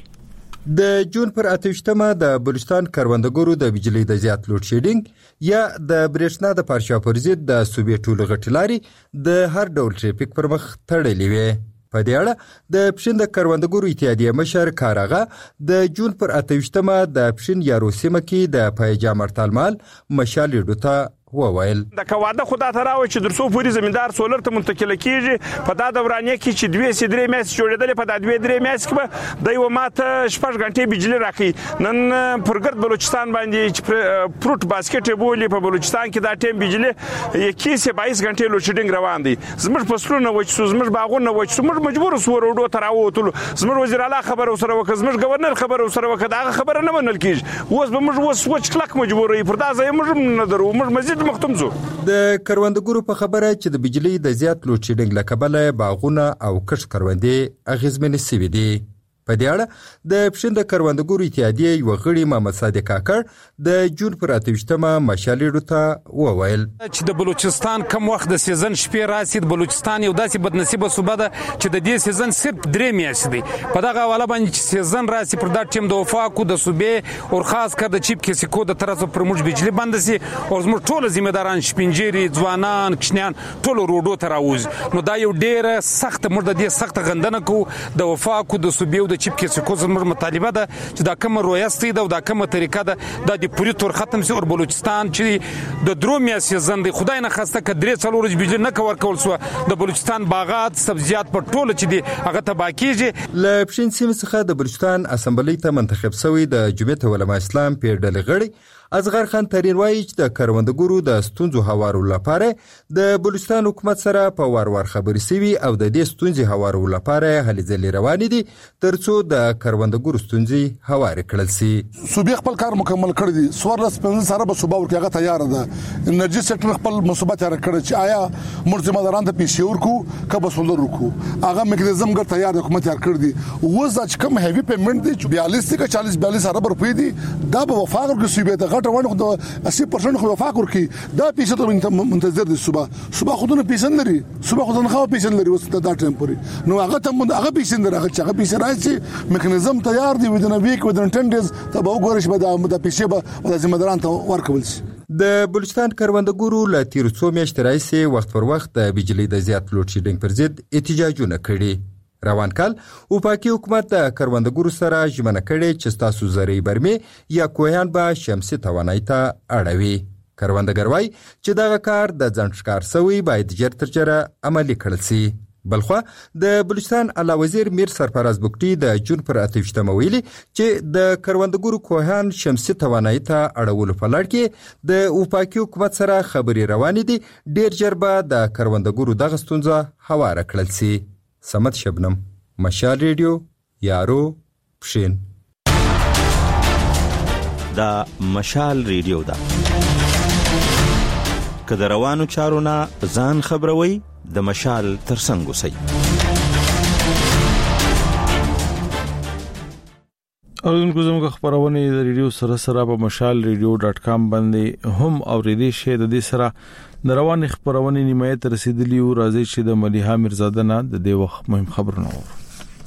د جون پر اتوشتمه د بلوچستان کروندګرو د بجلی د زیات لوډ شیډینګ یا د برېښنا د پارچا پر ضد د صوبې ټولو غټلاري د هر ډول ټریفیک پر مخ تړلې وي. په دې اړه د پښین د کروندګرو اتحادیه مشر کارغه د جون پر اتوشتمه د پښین یارو سیمه کې د پیجام ارتال مال مشال ډوتا وویل د کواده خدا ته راوي چې درسو پوری زمیندار سولر ته منتقل کیږي. په دا دورانیه کې چې دوی سي درې میس جوړېدل په دا دوی درې میس کې د یو ماته شپږ غنټې بجلی راکې. نن پرګرد بلوچستان باندې چې پروت باسکټ بولي په بلوچستان کې دا ټیم بجلی یکې سه بایس غنټې لوډ شیډینګ روان دي. زموږ فصلونه وچ سو زموږ باغونه وچ سو موږ مجبور سو وروډو تر راوتلو. زموږ وزیر اعلی خبر سره وکړ زموږ گورنر خبر سره وکړ دا خبره نه منل کیږي. اوس به موږ وس وچ کلک مجبور یو پر دا ځای موږ نه درو موږ مزید مختم زو. د کروندګرو په خبره چې د بجلی د زیات لوډ شیډینګ لکبله باغونه او کښت کروندې اغیزمن سوي دي. په دې اړه د پښین د کروندګرو اتحادیه یو غړي محمد صادق کاکړ د جون پر اتوشتمه مشالېډو ته وویل چې د بلوچستان کم وخت د سیزن شپې راسي. د بلوچستان یو داسې بدنصیبه صوبه ده چې د دې سیزن صرف درې میاشتې دي. په دغه حواله باندې چې سیزن راسي پر دا ټیم د وفاقو د صوبې او خاص کر د چیپ کې سکو د طرف پر موږ بجلی بند سي او زموږ ټول ذمہ داران شپنجيري ځوانان کشنیان ټول روډو ته راوځي. نو دا یو ډیره سخت موږ د دې سخت غندنه کو د وفاقو د صوبې چیپ کې څه کوم زموږ مطالبه ده چې دا کوم رویاستي ده او دا کوم طریقه ده د پوری تور ختم سي. او بلوچستان چې د درو میاشتې زند خدای نه خواسته ک درې څلور ورځې بجلی نه کور کول سو د بلوچستان باغات سبزیات په ټوله چې دي هغه ته باکیږي. ل پښین سیمه څخه د بلوچستان اسمبلی ته منتخب شوی د جمعیت علماء اسلام پیډل غړي ازغر خان ترین وایي چې د کروندګرو د ستونزو هوارو لپاره د بلوچستان حکومت سره په وار وار خبرې سوي او د دې ستونزې هوارو لپاره هلې ځلې روانې دي ترڅو د کروندګرو ستونزې هوارې کړل شي. صوبې خپل کار مکمل کړی دي. څوارلس پنځه سره به صوبه ورکه هغه تیار ده. انرژي سېکټر خپل مصوبه تیار کړی چې آیا موږ ذمہ داران ته پیسې ورکو که به سولر ورکو هغه میکانیزم ګر تیار د حکومت تیار کړی دي. اوس چې کوم هیوی پیمنٹ دي بیالیس که چالیس بیالیس ارب روپۍ دي دا به وفاق کې صوبې ته غټ روان خو اسی پرسنټ خو وفاق ورکی دا پیسې ته منتظر دي صبح صبح خودونه پیسې لري صبح خودونه خو پیسې لري اوس دا ټایم پورې نو هغه ته هغه پیسې نه راغلی هغه پیسې راځي میکانیزم تیار دی ودن ویک ودن ټن ډیز ته به وګورئ چې به د پیسې به د ذمہ داران ته ورکول شي. د بلوچستان کروندګرو له تیر څو میاشتې راهیسې وخت پر وخت د بجلی د زیات لوډ شیډینګ پر ضد احتجاجونه کړي. روان کال وفاقي حکومت د کروندګرو سره ژمنه کړې چې ستاسو زرعي برمې یا کوهیان به شمسي توانایي ته اړوي. کروندګر وایي چې دغه کار د ځنډ ښکار سوی باید ژر تر ژره عملي کړل شي. بلخوا د بلوچستان اعلی وزیر میر سرفراز بوکټي د جون پر اتهشتمه ویلي چې د کروندګرو کوهیان شمسي توانایي ته اړولو په لړ کې د وفاقي حکومت سره خبرې روانې دي. ډیر ژر به د کروندګرو دغه ستونزه هواره کړل شي. سمت شبنم، مشال ریډیو، یارو، پښین. دا مشال ریډیو ده. که د روانو چارو نه ځان خبروي د مشال ترڅنګ اوسئ. اوریدونکو زموږ خبرونه د ریډیو سره سره په مشال ریډیو ډاټ کام باندې هم اوریدي شئ. د دې سره د روان خبرونه نیمه ته رسیدلی او راځي چې د ملیحه میرزاده نه د دې وخت مهم خبرونه وو.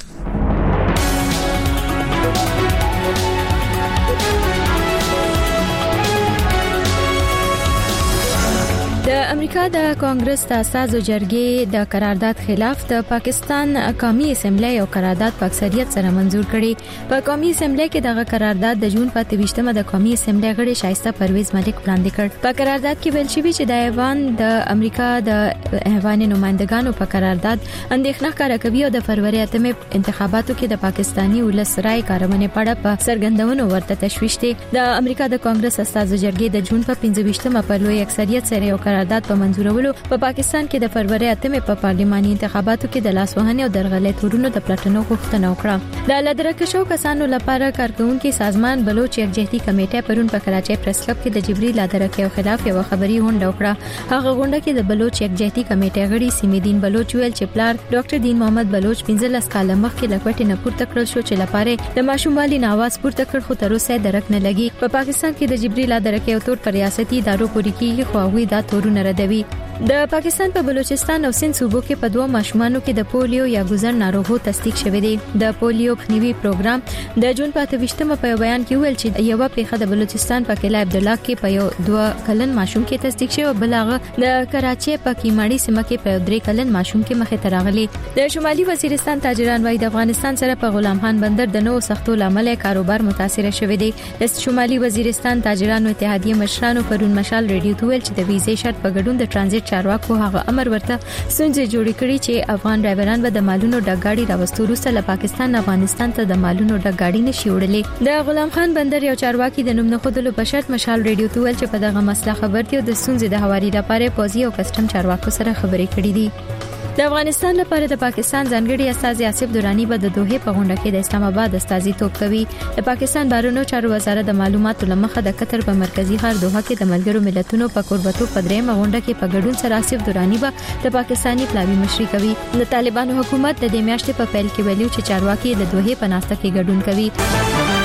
د امریکا د کانګرس د اساسو جرګې د قرارداد خلاف د پاکستان قومي اسمبلی او قرارداد په اکثریت سره منزور کړي. په قومي اسمبلی کې دغه قرارداد د جون په تیشتمه د قومي اسمبلی غړي شایسته پرویز ملک وړاندې کړ. په قرارداد کې ویل شوی چې د ایوان د امریکا د ایوان نمائندګانو په قرارداد اندېښنه ښکاره کوي او د فروری اتمه انتخاباتو کې د پاکستانی ولس رائے کارونه پړه په سرګندونو ورته تشویش دي. د امریکا د کانګرس اساسو جرګې د جون په پنځه په لوی اکثریت سره یو قرارداد په منزورولو په پا پاکستان کې د فروری اتمه په پارلماني انتخاباتو کې د لاسوهنې او درغلې تورونو د پلاتنو غوښتنه وکړه. د لادرکشو کسانو لپاره کارکونکو سازمان بلوچ یکجهتي کمیټه پرون په کراچۍ پریس کلب کې د جبري لادرکې خلاف یو خبري غونډه وکړه. هغه غونډه کې د بلوچ یکجهتي کمیټه غړي سیمدین بلوچ ویل چې پلار ډاکټر دین محمد بلوچ پنځلس کال مخکې لکوټې نه پورته کړل شو چې لپاره د ماشومالي نواز پورته کړ خو تر اوسه درک نه لګي. په پاکستان کې د جبري لادرکې او تور پر ریاستي ادارو پورې کېږي خو هغه دا تورونه ردوي. د پاکستان په بلوچستان او سند صوبو کې په دوه ماشومانو کې د پولیو یا ګوزر ناروغو تصدیق شوی دی. د پولیو مخنیوي پروګرام د جون په اتهشتمه په بیان کې ویل چې یو پیښه د بلوچستان په کله عبد الله کې په یو دوه کلن ماشوم کې تصدیق شوی او بلغه د کراچۍ په کیماړي سیمه کې په درې کلن ماشوم کې مخه تراغلي. د شمالي وزیرستان تاجران وايي د افغانستان سره په غلام خان بندر د نوو سختو لامل کاروبار متاثر شوی دی. د شمالي وزیرستان تاجرانو اتحادیه مشرانو پرون مشال ریډیو ته ویل چې د ویزې شرط په ګډون د ترانزیت چارواکو هغه امر ورته سنجي جوړ کړی چې افغان ډرایوران به د مالونو ډګاډي راوستو وروسته له پاکستان افغانستان ته د مالونو ډګاډي نشي وړلې. د غلام خان بندر یو چارواکي د نوم نه خودلو په شرط مشال ریډیو ته ویل چې په دغه مسله خبر دی او د سنجي د حوالې لپاره پوزي او کسٹم چارواکو سره خبرې کړې دي. د افغانستان لپاره د پاکستان ځانګړي استازي آصف درانی به د دوحه په غونډه کې د اسلام آباد استازي توپ کوي. د پاکستان بهرنیو چارو وزارت د معلوماتو لمخه د قطر په مرکزی ښار دوحه کې د ملګرو ملتونو په قربتو په درېمه غونډه کې په ګډون سره آصف درانی به د پاکستاني پلاوی مشري کوي. د طالبانو حکومت د دې میاشتې په پیل کې ویلو چې چارواکي د دوحه په ناسته کې ګډون کوي.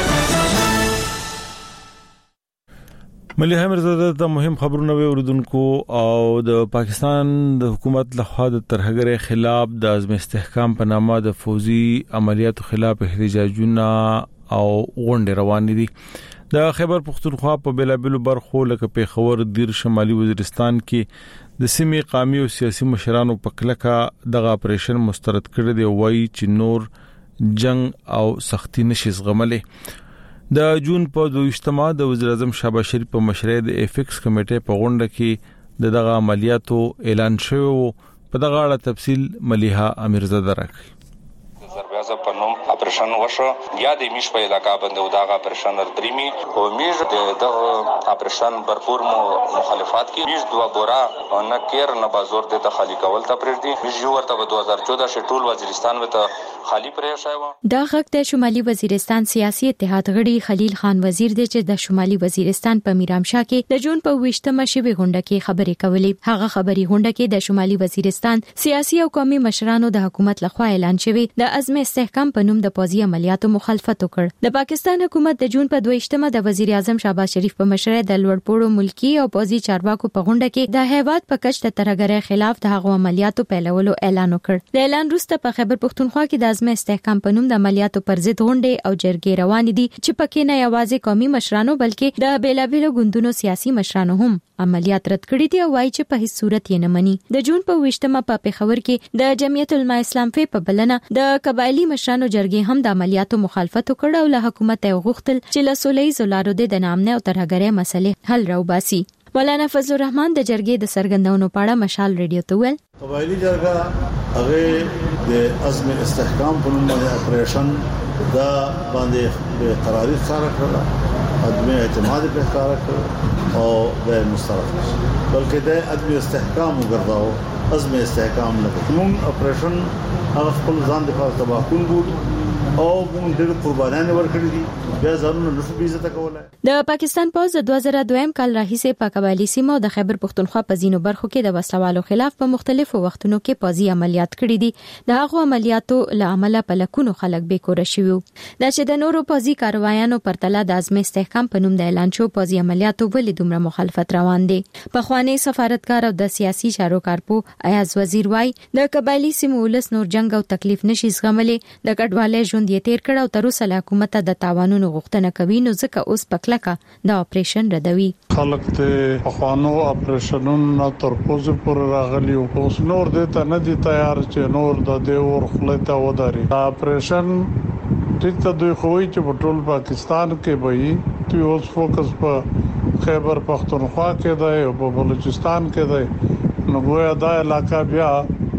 ملیحه میرزاده ته مهم خبرونه وی اوریدونکو او د پاکستان د حکومت لخوا د ترهګر خلاف د عزم استحکام په نامه د فوزي عملیاتو خلاف احتجاجونه او غونډې روان دي. د خیبر پختونخوا په بلابلو برخو لکه پیښور، دیر، شمالي وزیرستان کې د سیمې قومي او سیاسي مشرانو په کلکه دغه اپریشن مسترد کړی دی. وایي چې نور جنگ او سختی نشي زغملې. د جون په دویشتمه د وزیر اعظم شهباز شریف په مشرۍ د افیکس کمیټې په غونډه کې د دغه عملیاتو اعلان شوی وو. په دغه اړه تفصیل ملیحه امیرزاده راکړي. زربیازه په نوم اپریشن وشو یا د میش په علاقہ باندې دغه اپریشن درېمی او میش د اپریشن برپور مخالفت کې میش دوه بورا نه کیر نه بازور د خالی کول ته پرېږدي. میش یو ورته په دوه هزار چودہ شټول وزیرستان وته خالی پرې شوی. دا غږ د شمالي وزیرستان سیاسي اتحاد غړي خلیل خان وزیر دی چې د شمالي وزیرستان په میرامشاه کې د جون په ویشتمه شوی غونډه کې خبرې کولې. هغه خبري غونډه کې د شمالي وزیرستان سیاسي او قومي مشرانو د حکومت لخوا اعلان شوی د عزم استحکام په نوم د د پوځي عملیاتو مخالفت وکړ د پاکستان حکومت د جون په دویشتمه د وزیر اعظم شهباز شریف په مشرۍ د لوړپوړو ملکی او پوځي چارواکو په غونډه کې د هیواد په کچ د ترهګرۍ خلاف د هغو عملیاتو پیلولو اعلان وکړ د اعلان وروسته په خیبر پښتونخوا کې د عزم استحکام په نوم د عملیاتو پر ضد غونډې او جرګې روان دي چې پکې نه یوازې قومي مشرانو بلکې د بیلابیلو ګوندونو سیاسي مشرانو هم عملیات رد کړي دي او وايي چې په هیڅ صورت یې نه مني د جون په ویشتمه په پیښور کې د جمعیت العلماء اسلام فی په بلنه د قبایلی مشرانو جرګې هم د عملیاتو مخالفت وکړ او له حکومت یې غوښتل چې له سوله‌ییزو لارو د نامنه او ترهګرۍ مسلې حل راوباسي مولانا فضل الرحمن د جرګې د سرګندونو په اړه مشال ریډیو ته ویل قبایلی جرګه هغه د عزم استحکام په نوم باندې اپریشن دا باندې قراری ښکار کړل عدم اعتماد په ښکار کړ او د مسترد بلکې د عدم استحکام وګرځاو عزم استحکام نه کوم اپریشن هغه خپل ځان د لپاره تباہ کول او موږ ډېر قربانیان ورکړي دي بیا ځانونه نشو بي عزت کولای د پاکستان پوز د دوه زره دویم کال راهیسې په قبایلی سیمو د خیبر پښتونخوا په ځینو برخو کې د وسلوالو خلاف په مختلفو وختونو کې پوځي عملیات کړي دي د هغو عملیاتو له امله په لکونو خلک بیکور شوي دا چې د نورو پوځي کاروایانو پرتله د عزم استحکام په نوم د اعلان شو پوځي عملیاتو ولې دومره مخالفت روان دي په خوانی سفارتکار او د سیاسي چارو کارپو ایاز وزیر وای د قبایلی سیمو ولس نور جنگ او تکلیف نشي زغملې د کډوالۍ ژوند یې تیر کړ او تر اوسه له حکومت د تاوانونو غوښتنه کوي نو ځکه اوس پکلکه د اپریشن ردوي خلک ته خوانو اپریشنونو تر پوزې پر راغلي او اوس نور د ته نه دي تیار چې نور د دې ور خلته وداري اپریشن ټیک ته دوی خوې چې په ټول پاکستان کې وي دوی اوس فوکس په خیبر پښتونخوا کې دی او په بلوچستان کې دی نو ګویا دا علاقہ بیا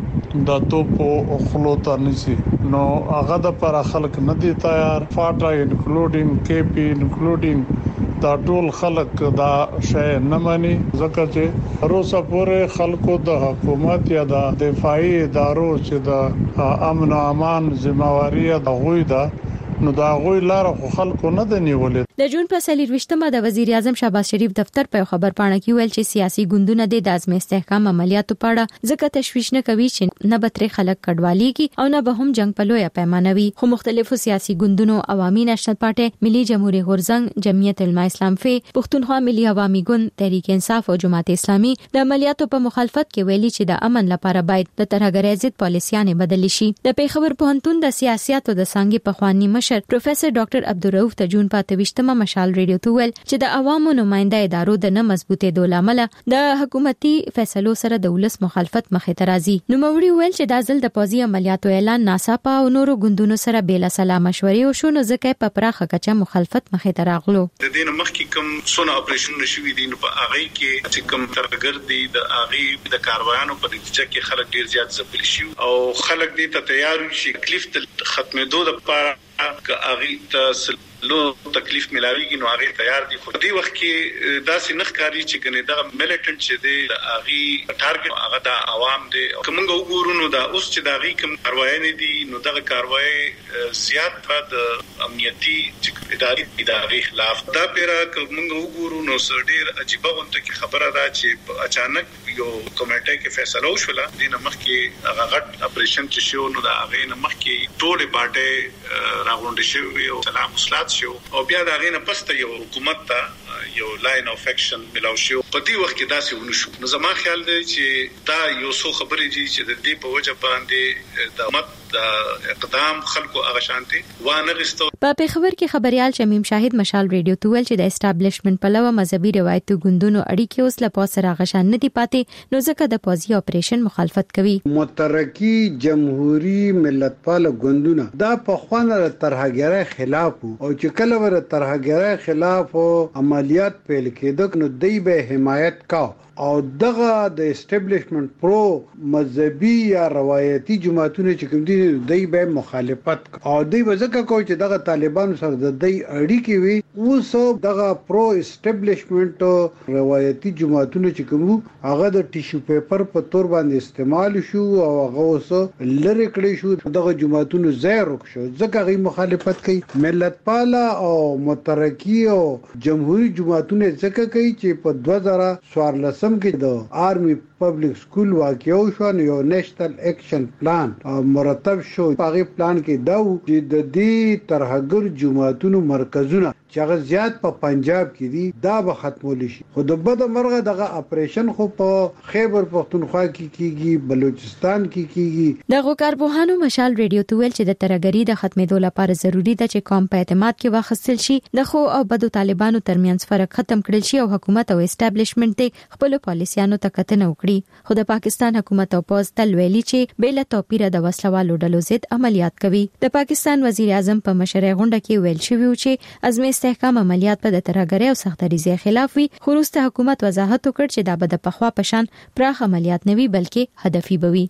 د توپو خلوته نشي نو هغه د پر خلک نه دي تیار فاټا انکلودینګ کی پی انکلودینګ دا ټول خلک دا شی نه مانی ځکه چې روسه پورې خلکو د حکومت یا د دفاعي ادارو چې د امن او امان ذمہواری د غوي دا نو دا غوي لار خو خلکو نه د نیولې د جون په سلیروشتمه د وزیر اعظم شهباز شریف دفتر په خبر پاڼه کې ویل چې سیاسي ګوندونه د عزم استحکام عملیاتو په اړه ځکه تشویش نه کوي چې نه به تر خلک کډواليږي او نه به هم جنگ په لویه پیمانه وي خو مختلفو سیاسي ګوندونو عوامي نشنل پارټي ملي جمهوریت غورځنګ جمعیت العلماء اسلام فی پښتونخوا ملي عوامي ګوند تحریک انصاف او جماعت اسلامي د عملیاتو په مخالفت کې ویلي چې د امن لپاره باید د ترهګرۍ ضد پالیسیانه بدل شي د پیښور پوهنتون د سیاست او د څنګه په خواني مشر پروفیسور ډاکټر عبدالرؤف ته جون په تویشتمه مشال ریډیو ته ویل چې د عوامو نماینده ادارو د نه مضبوطې دولامل د حکومتي فیصلو سره د ولس مخالفت مخې ته راځي نو موري ویل چې د ځل د پوځي عملیاتو اعلان ناڅاپه او نورو ګوندونو سره بلا سلام مشورې او شو نو ځکه په پراخه کچه مخالفت مخې ته راغلو د دین مخکې کوم سونه اپریشن نشوي دي نو په هغه کې چې کوم ترګر دي د هغه د کاروانو په نتیجه کې خلک ډیر زیات ځپل شي او خلک دې ته تیار شي کلیف ختمېدو لپاره که هغه ته لو تکلیف ملاويږي نو هغه تیار دي خو دې وخت کې داسې نخکاری چې کنه دا ملیټنټ چې دی هغه ټارګټ هغه د عوام دی کومه وګورو نو دا اوس چې دا غي کوم کاروایي دي نو دا کاروایي زیات د امنیتي اداري ادارې خلاف دا پیرا کومه وګورو نو سړي عجیب غونډه کې خبره ده چې اچانک یو کمیټه کې فیصله وشوله دینه مخکې هغه غټ اپریشن چې شو نو دا هغه نه مخکې ټول پارټي راغونډه شوی او سلام وصلات شو او بیا دا غینه پسته یو حکومت ته یو لاین اف اکشن ملاو شو په دې وخت کې داسې ونشو نو زما خیال دی چې دا یو څو خبرې دي چې د دې په وجه باندې د امت د اقدام خلکو هغه شانتي وانه غستو په پیښور کې خبريال شمیم شاهد مشال ریډیو ته ویل چې د اسټابلیشمنت په لور مذهبي روایتو ګوندونو اړیکې اوس له پاسه راغشان نه دي پاتې نو ځکه د پوځي اپریشن مخالفت کوي مترقی جمهوریت ملتپال ګوندونه دا په خوانه ترهګرۍ خلاف او چې کله ور ترهګرۍ خلاف عملیات پیل کېدک نو دی به حمایت کا او دغه د اسټابلیشمنت پرو مذهبي یا روایتي جماعتونه چې کوم دي دوی به مخالفت او دوی وځکه کوي چې دغه طالبانو سره د دوی اړیکې وي اوس دغه پرو اسټابلیشمنت روایتي جماعتونه چې کوم هغه د ټیشو پیپر په تور باندې استعمال شو او هغه اوس لری کړی شو دغه جماعتونو زیر شو ځکه غي مخالفت کوي ملت پالا او مترقی او جمهوریت جماعتونه ځکه کوي چې په دوه هزار څوارلس اتلسم کې د آرمي پبلک سکول واقعو شو یو نېشنل اکشن پلان مرتب شو. په پلان کې دا و چې د دې ترهګر جماعتونو مرکزونه چې هغه زیات په پنجاب کې دي دا به ختمول شي. خو د بده مرغه دغه اپریشن خو په خیبر پختونخوا کې کیږي، بلوچستان کې کیږي. دغه کارپوهانو مشال ریډیو ته ویل چې د ترهګری د ختمېدو لپاره ضروری ده چې قوم په اعتماد کې واخیستل شي، د خو او بدو طالبانو ترمنځ فرق ختم کړل شي او حکومت او اسټابلیشمنت خپل پالیسیانو ته کتنه وکړي. خو د پاکستان حکومت او پوز تل ویلي چې بل توپیر د وسلوالو ډلو ضد عملیات کوي. د پاکستان وزیر اعظم په مشرۍ غونډه کې ویل شوی و چې عزم استحکام عملیات په د ترهګری او سختریزي خلاف وي. خو وروسته حکومت وضاحت وکړ چې دا به د پخوا پشان پراخ عملیات نه وي بلکې هدفي بوي.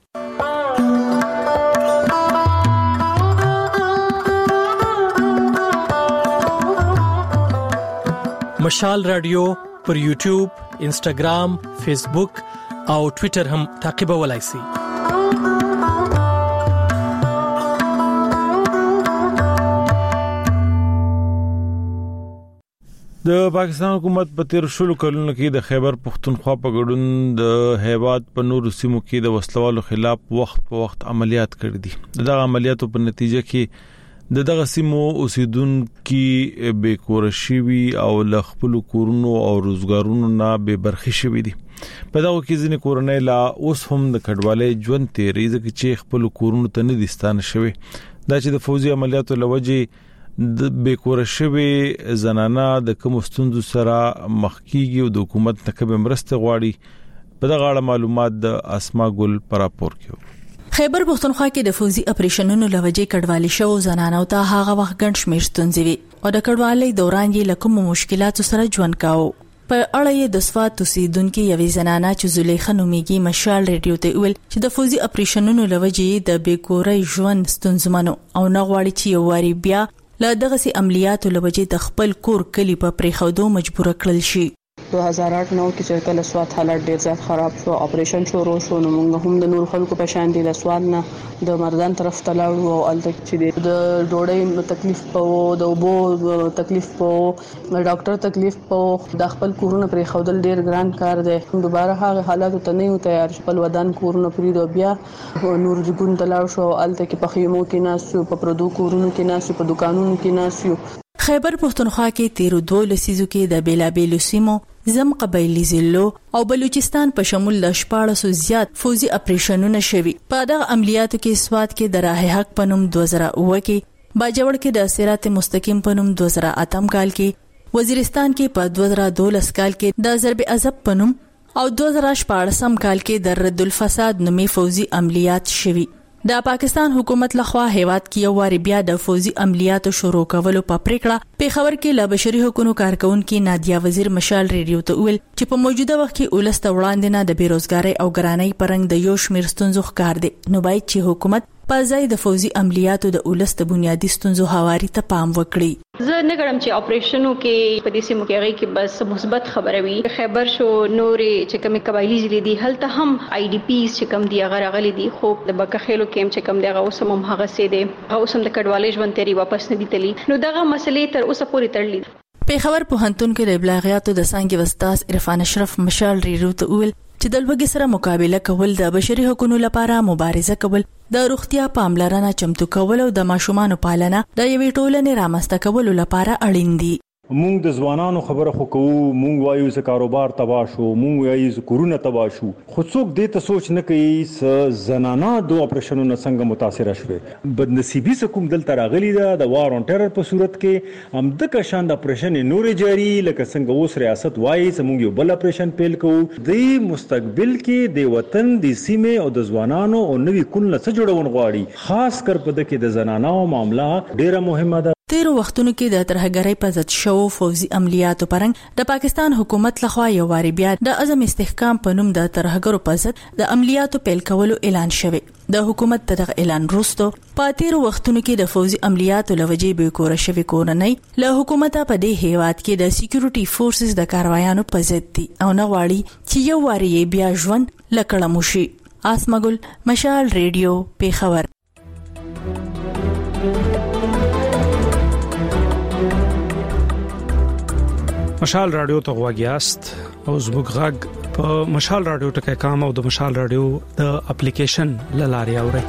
مشال رادیو پر یوټیوب، انسټاګرام، فیسبوک او ټوئیټر هم تعقیبولای شئ. د پاکستان حکومت په تیر شلو کلونو کې د خیبر پختونخوا په ګډون د هیواد په نورو سیمو کې د وسلوالو خلاف وخت په وخت عملیات کړې دي. دغه عملیاتو په نتیجه کې د دغه سیمو اوسیدونکو بې کور شوي او له خپل کورونو او روزګارونو نه بې برخې شوي دي. په دغه کې ځینې کورنۍ لا اوس هم د کډوالۍ ژوند تیري ځکه چې خپل کورونو ته نه دي ستانه شوي. دا چې د فوزي عملیاتو لوجې د بې کور شوي زنانه د کوم ستونزو سره مخ کیږي او د حکومت نه کوم مرسته غواړي. په دغه اړه معلومات د اسما ګل پر راپور کې. خیبر پختونخوا کې د فوزي اپریشنونو لوجې کډوالي شو زنانو ته هغه وخت ګڼ شمېر ستونزې وي او د کډوالۍ دوران یې له کومو مشکلاتو سره ژوند کاوه. په اړه یې د سوات اوسیدونکو یوې زنانه چې زلیخا نومیږي مشال ریډیو ته ویل چې د فوزي اپریشنونو لوجې د بیکورۍ ژوند ستونزمنو او نه غواړي چې یو واری بیا له دغه سي عملیاتو لوجې د خپل کور کلی په پریخودو مجبور کړل شي. دو هزار آٹھ نو کې چې کله سوات حالت ډیر زیات خراب شو، اپریشن شروع شو، نو موږ هم د نور خلکو په شان دي د سوات نه د مردان طرف ته لاړو او الته چې د ډوډۍ تکلیف په د اوبو تکلیف په ډاکټر تکلیف په د خپل کورونه پرې خودل ډیر ګران کار دی. دوباره هغه حالات ته نه یو تیار، خپل ودان کورونه پرې دو بیا نور ځګون ته لاړ شو، الته کې په خیمو کې ناسو، په پردو کورونو کې ناسو، په دکانونو کې ناسو. خیبر پختونخوا کې تیر دوه لسیزو کې د بیلابیلو سیمو زم قبایلی ضلعو او بلوچستان په شمول د شپاړسو زیات فوزي اپریشنونه شوي. په دغه عملیاتو کې سوات کې د راه حق پنوم دوه زره اوه کې، باجوړ کې د صراط مستقیم پنوم دوه زره اتم کال کې، وزیرستان کې په دوه زره دولس کال کې د ضرب عذاب پنوم او دوه زره شپاړسم کال کې د رد الفساد نومي فوزي عملیات شوي. د پاکستان حکومت لخوا هیواد کې یو واری بیا د فوزي عملیاتو شروع کولو په پریکړه پیښور کې له بشري حقوقو کارکونکو نادیا وزیر مشال ریډیو ته ویل چې په موجوده وخت کې ولست وړاندې نه د بیروزګاری او ګرانۍ پرنګ د یو شمیر ستونزو ښکار دي. نو باید چې حکومت په ځای د فوزي عملیاتو د ولست بنیادی ستونزو حواري ته پام وکړي. زه نه ګرم چې اپریشنو کې په دې سیمو کې هغه کې بس مثبت خبره وي. خیبر شو نورې چې کومې قبایلی ضلع دي هلته هم آی ډی پیز چې کوم دی هغه راغلي دي، خو د بکخېلو کې چې کوم دی هغه اوس هم هغه سي دي، هغه اوس هم د کډوالۍ ژوند تیری واپس نه دي تللی. نو دغه مسلې تر اوسه پورې تړلې دي. پیښور پوهنتون کې د ابلاغیاتو د څانګې استاد عرفان اشرف مشال ریډیو ته ویل چې د لوږې سره مقابله کول د بشري حقوقو لپاره مبارزه کول، د روغتیا پاملرنه چمتو کول او د ماشومانو پالنه د یوې ټولنې رامنځته کولو لپاره اړین دي. مونږ د ځوانانو خبره خو کوو، مونږ وایو چې کاروبار تباہ شو، مونږ وایو چې کورونه تباہ شو، خو څوک دې ته سوچ نه کوي چې زنانه د اپریشنونو څنګه متاثره شوه. بدنصیبي څه کوم دلته راغلي ده د وار اون ټیرر په صورت کې هم د کشان د اپریشن نورې جاری لکه څنګه اوس ریاست وایي چې مونږ یو بل اپریشن پیل کوو. د مستقبل کې د وطن د سیمې او د ځوانانو او نوي کول څه جوړون غواړي، خاص کر په دغه د زنانو معاملې ډیره مهمه ده. تیرو وختونو کې د ترهګرۍ په ضد شو فوزي عملیاتو پرنګ د پاکستان حکومت لخوا یو واری بیا د عزم استحکام په نوم د ترهګرو په ضد د عملیاتو پیل کولو اعلان شوی. د حکومت دغه اعلان وروسته په تیرو وختونو کې د فوزي عملیاتو لوجې به کور شوی کورنۍ له حکومت په دې هیواد کې د سکیورټي فورسز د کاروایانو په ضد دي او نه غواړي چې یو واری بیا ژوند لکړه موشي. اسمګل مشال ریډیو پیښور. مشال رادیو ته غواګیاست او زموږ غږ په مشال رادیو ټکی کام او د مشال رادیو د اپلیکیشن لاري اوري.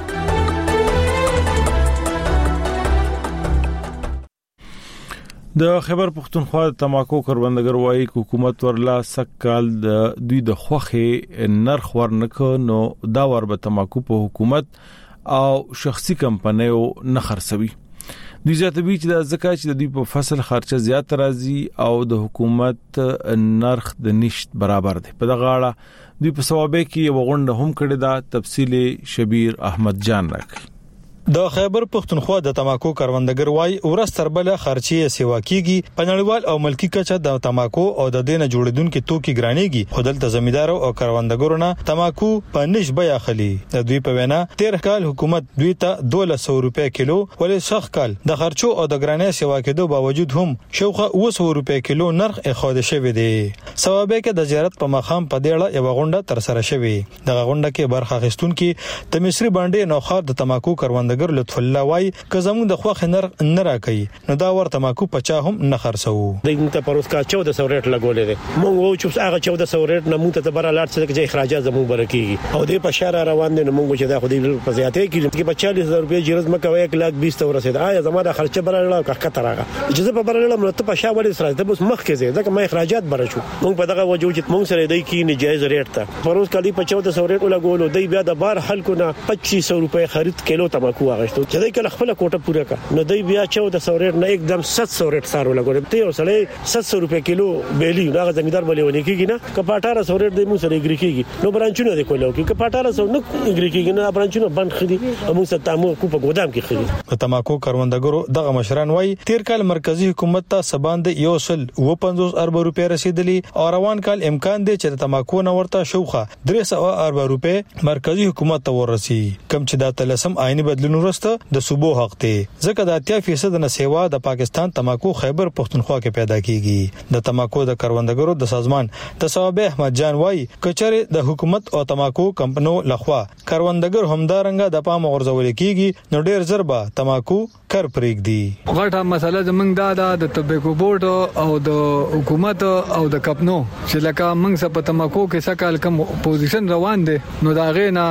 د خیبر پختونخوا د تماکو کروندګر وایي حکومت ورلا سکال د دوی د خوخه نرخ ورنکو نو دا ور به تماکو په حکومت او شخصي کمپنیو نه خرڅوي. دوی زیاتوي چې د زکات چې د دوی په فصل خرچه زیات راځي او د حکومت نرخ د نشټ برابر دی. په دغه اړه دوی په ثوابه کې وغونډه هم کړې ده. تفصیل شبیر احمد جان راکړي. د خیبر پختونخوا د تماکو کروندګر وای ورس تربله خرچي سیوا کیږي. په نړیوال او ملکی کچه د تماکو او د دینه جوړیدونکو توکي ګرانېږي. خودل ته زمیدارو او کروندګرو نه تماکو په نش بیا خلی. د دوی په وینا تیر کال حکومت دوی ته دوه سوه روپیا کیلو ولې شخ کال د خرچو او د ګرانې سیوا کېدو باوجود هم شوخه اوه سوه روپیا کیلو نرخ اخاده شوی دی. ثوابه کې د زیارت په مخام په دیړه یو غونډه تر سره شوی. د غونډه کې برخه اخیستونکو د مصری باندې نوخار د تماکو کروندګر لطف الله وای که زموږ د خوخ نر نه راکې نو دا ورته ماکو پچا هم نه خرڅو. دغه ته پروس کا چودہ سو ریټ لګولې دي. مونږ وو چې هغه چودہ سو ریټ نه مونږ ته بره لاړ څه چې اخراجات زموږ برکیږي او د په شهر روان دي. مونږ چې دا خو دې په زیاتې کې چې په چالیس هزار روپیا جرز مکه یک لاک بیس ته ورسید. آیا زموږ د خرچه بره لاړ کا کترغه چې په بره لاړ ته په شهر ولې سره ته بس مخ کې زه ځکه ما اخراجات بره شو. مونږ په دغه وجو چې مونږ سره دی کې نجایز ریټ ته پروس کلی په چودہ سو ریټ لګولو دی بیا د بار خلکو نه پچیس سو روپیا خرید کیلو تماکو اغشتو چې دی کله خپل کوټه پوره کا نو دی بیا چودہ سو ریټ نه एकदम सात सौ ریټ سارو لګول ته اوسړې सात सौ روپیا کیلو بیلی دا زمیدار بلې ونی کیږي نه که اٹھارہ سو ریټ دی مو سره اګری کیږي نو برانچونه دی کولو کې که اٹھارہ سو نه اګری کیږي نه برانچونه بند خدي مو ست تاسو کو په ګودام کې خدي. تماکو کروندګرو دغه مشران وای تیر کال مرکزی حکومت ته سباند یو سل و پنځوس ارب روپیا رسیدلی او روان کال امکان دی چې تماکو نه ورته شوخه درې سوه ارب روپیا مرکزی حکومت ته ورسي. کم چې دا تلسم آئینی بدلون ورسته د صوبو حق ته ځکه د اتیا فیصد نه سیوا د پاکستان تماکو خیبر پختونخوا کې پیدا کیږي. د تماکو د کروندګرو د سازمان د ثوابه احمد جان وای کچره د حکومت او تماکو کمپنو لخوا کروندګر همدارنګه د پام غورځول کیږي نو ډیر زربا تماکو کر پرېګ دی. غټه مسله زمنګ دا د تباکو بورډ او د حکومت او د کپنو چې لکه موږ په تماکو کې سکهال کم پوزیشن روان دي نو دا غینا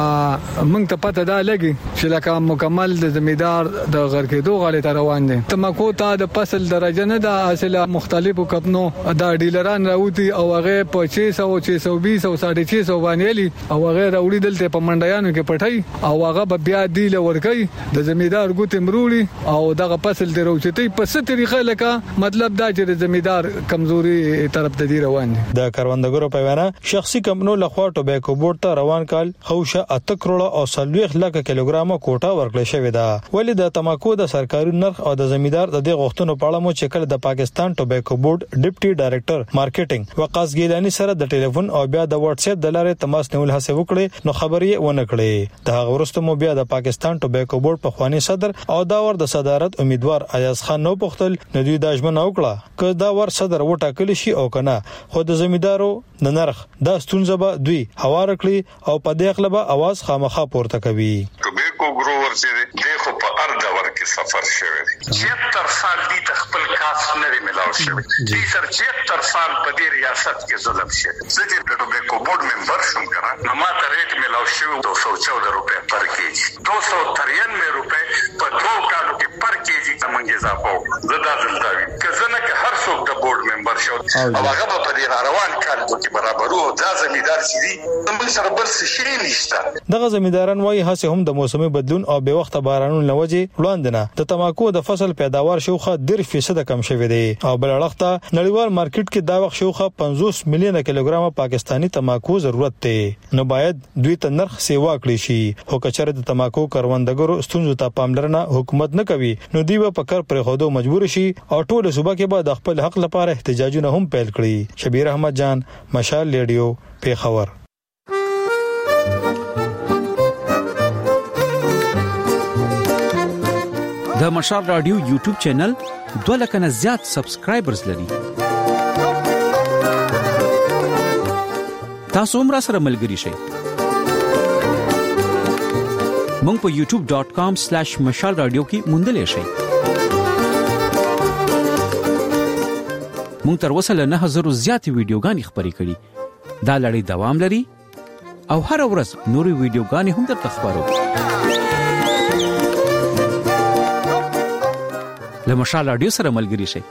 موږ ته پته دا لګي چې لکه مکمل د زمیدار د غر کې دوه غاړې ته روان دي. تماکو ته د فصل درجه نه د حاصله مختلفو کپنو دا ډیلران راوتی او هغه په چھ سو چھ سو بیس او ساڑھے چھ سو باندې او هغه راوړي دلته په منډیانو کې پټای او هغه بیا دی لورکای د زمیدار ګوت مروړي او دغه فصل دی روچتي په ست طریقه لکه مطلب دا چې د زمیدار کمزوري طرف ته دی روان دي. د کروندګرو په وینا شخصي کمپنو لخوا ټوباکو بورډ ته روان کال خوشه اته کروڑه او سلويخ لک کیلوګرام کوټه ورکړل شوې ده. ولې د تماکو د سرکاري نرخ او د زمیدار د دې غوښتنو په اړه مو چې کله د پاکستان ټوباکو بورډ ډیپټي ډایریکټر مارکیټینګ وقاص ګیلانی سره د ټلیفون او بیا د واتس اپ د لارې تماس نیول هڅه وکړي نو خبرې ونه کړې. د هغه وروسته مو بیا د پاکستان ټوباکو بورډ په خواني صدر او دا ور د صدارت امیدوار ایاز خان نو پختل نو دوی د اجمن وکړه ک دا ور صدر وټاکل شي او کنه خو د زمیدارو د نرخ د ستونزه به دوی هوار کړی او په دې خلبه आवाज خامخا پورته کوي. ټوباکو ګروور چې دغه په ارده ورکه سفر شوی چهتر سال دي تخپل کاس نه ملاو شوی دي تر چهتر سال په دې ریاست کې ظلم شوی. زه د ټوباکو بورډ ممبر شوم کنه نو ما ته ریټ ملاو شوی دو سو چودہ روپے پر کیجی دو سو ترانوے روپے په دوه کالو کې پر کیجی تمنګ اضافه زدا دلتاوي کزنه کې هر څوک د بورډ ممبر شو او هغه په دې روان کال کې برابرو دا زمیدار شي دي موږ سره بل څه شي نشته. دغه زمیداران وایي هڅه هم د موسمي بدلون او به وخت بارانونو لوجه وړاندنه د تماکو د فصل پیداوار شوخه ډیر فیصد کم شوی دی او بل اړخته نړیوال مارکیټ کې دا وخت شوخه پنځوس میلیون کیلوګرام پاکستانی تماکو ضرورت دی نو باید دوی ته نرخ سیوا کړی شي. خو کچره د تماکو کروندګرو ستونزو ته پاملرنه حکومت نه کوي نو دوی په کار پر خودو مجبور شي او ټول صوبه کې به د خپل حق لپاره احتجاجونه هم پیل کړي. شبیر احمد جان مشال ریډیو پیښور. د مشال رادیو یوټیوب چینل دوه لک نه زیات سبسکرایبرز لري. تاسو هم را سره ملګري شئ. مونږ په یوټیوب ډاٹ کام سلیش مشال رادیو کې موندلې شئ. مونږ تر اوسه له نه هزار زیات ویډیوګانې خبرې کړې دا لړۍ دوام لري او هر ورځ نوري ویډیوګانې هم درته خبرو. له مشال رادیو سره ملګري شئ.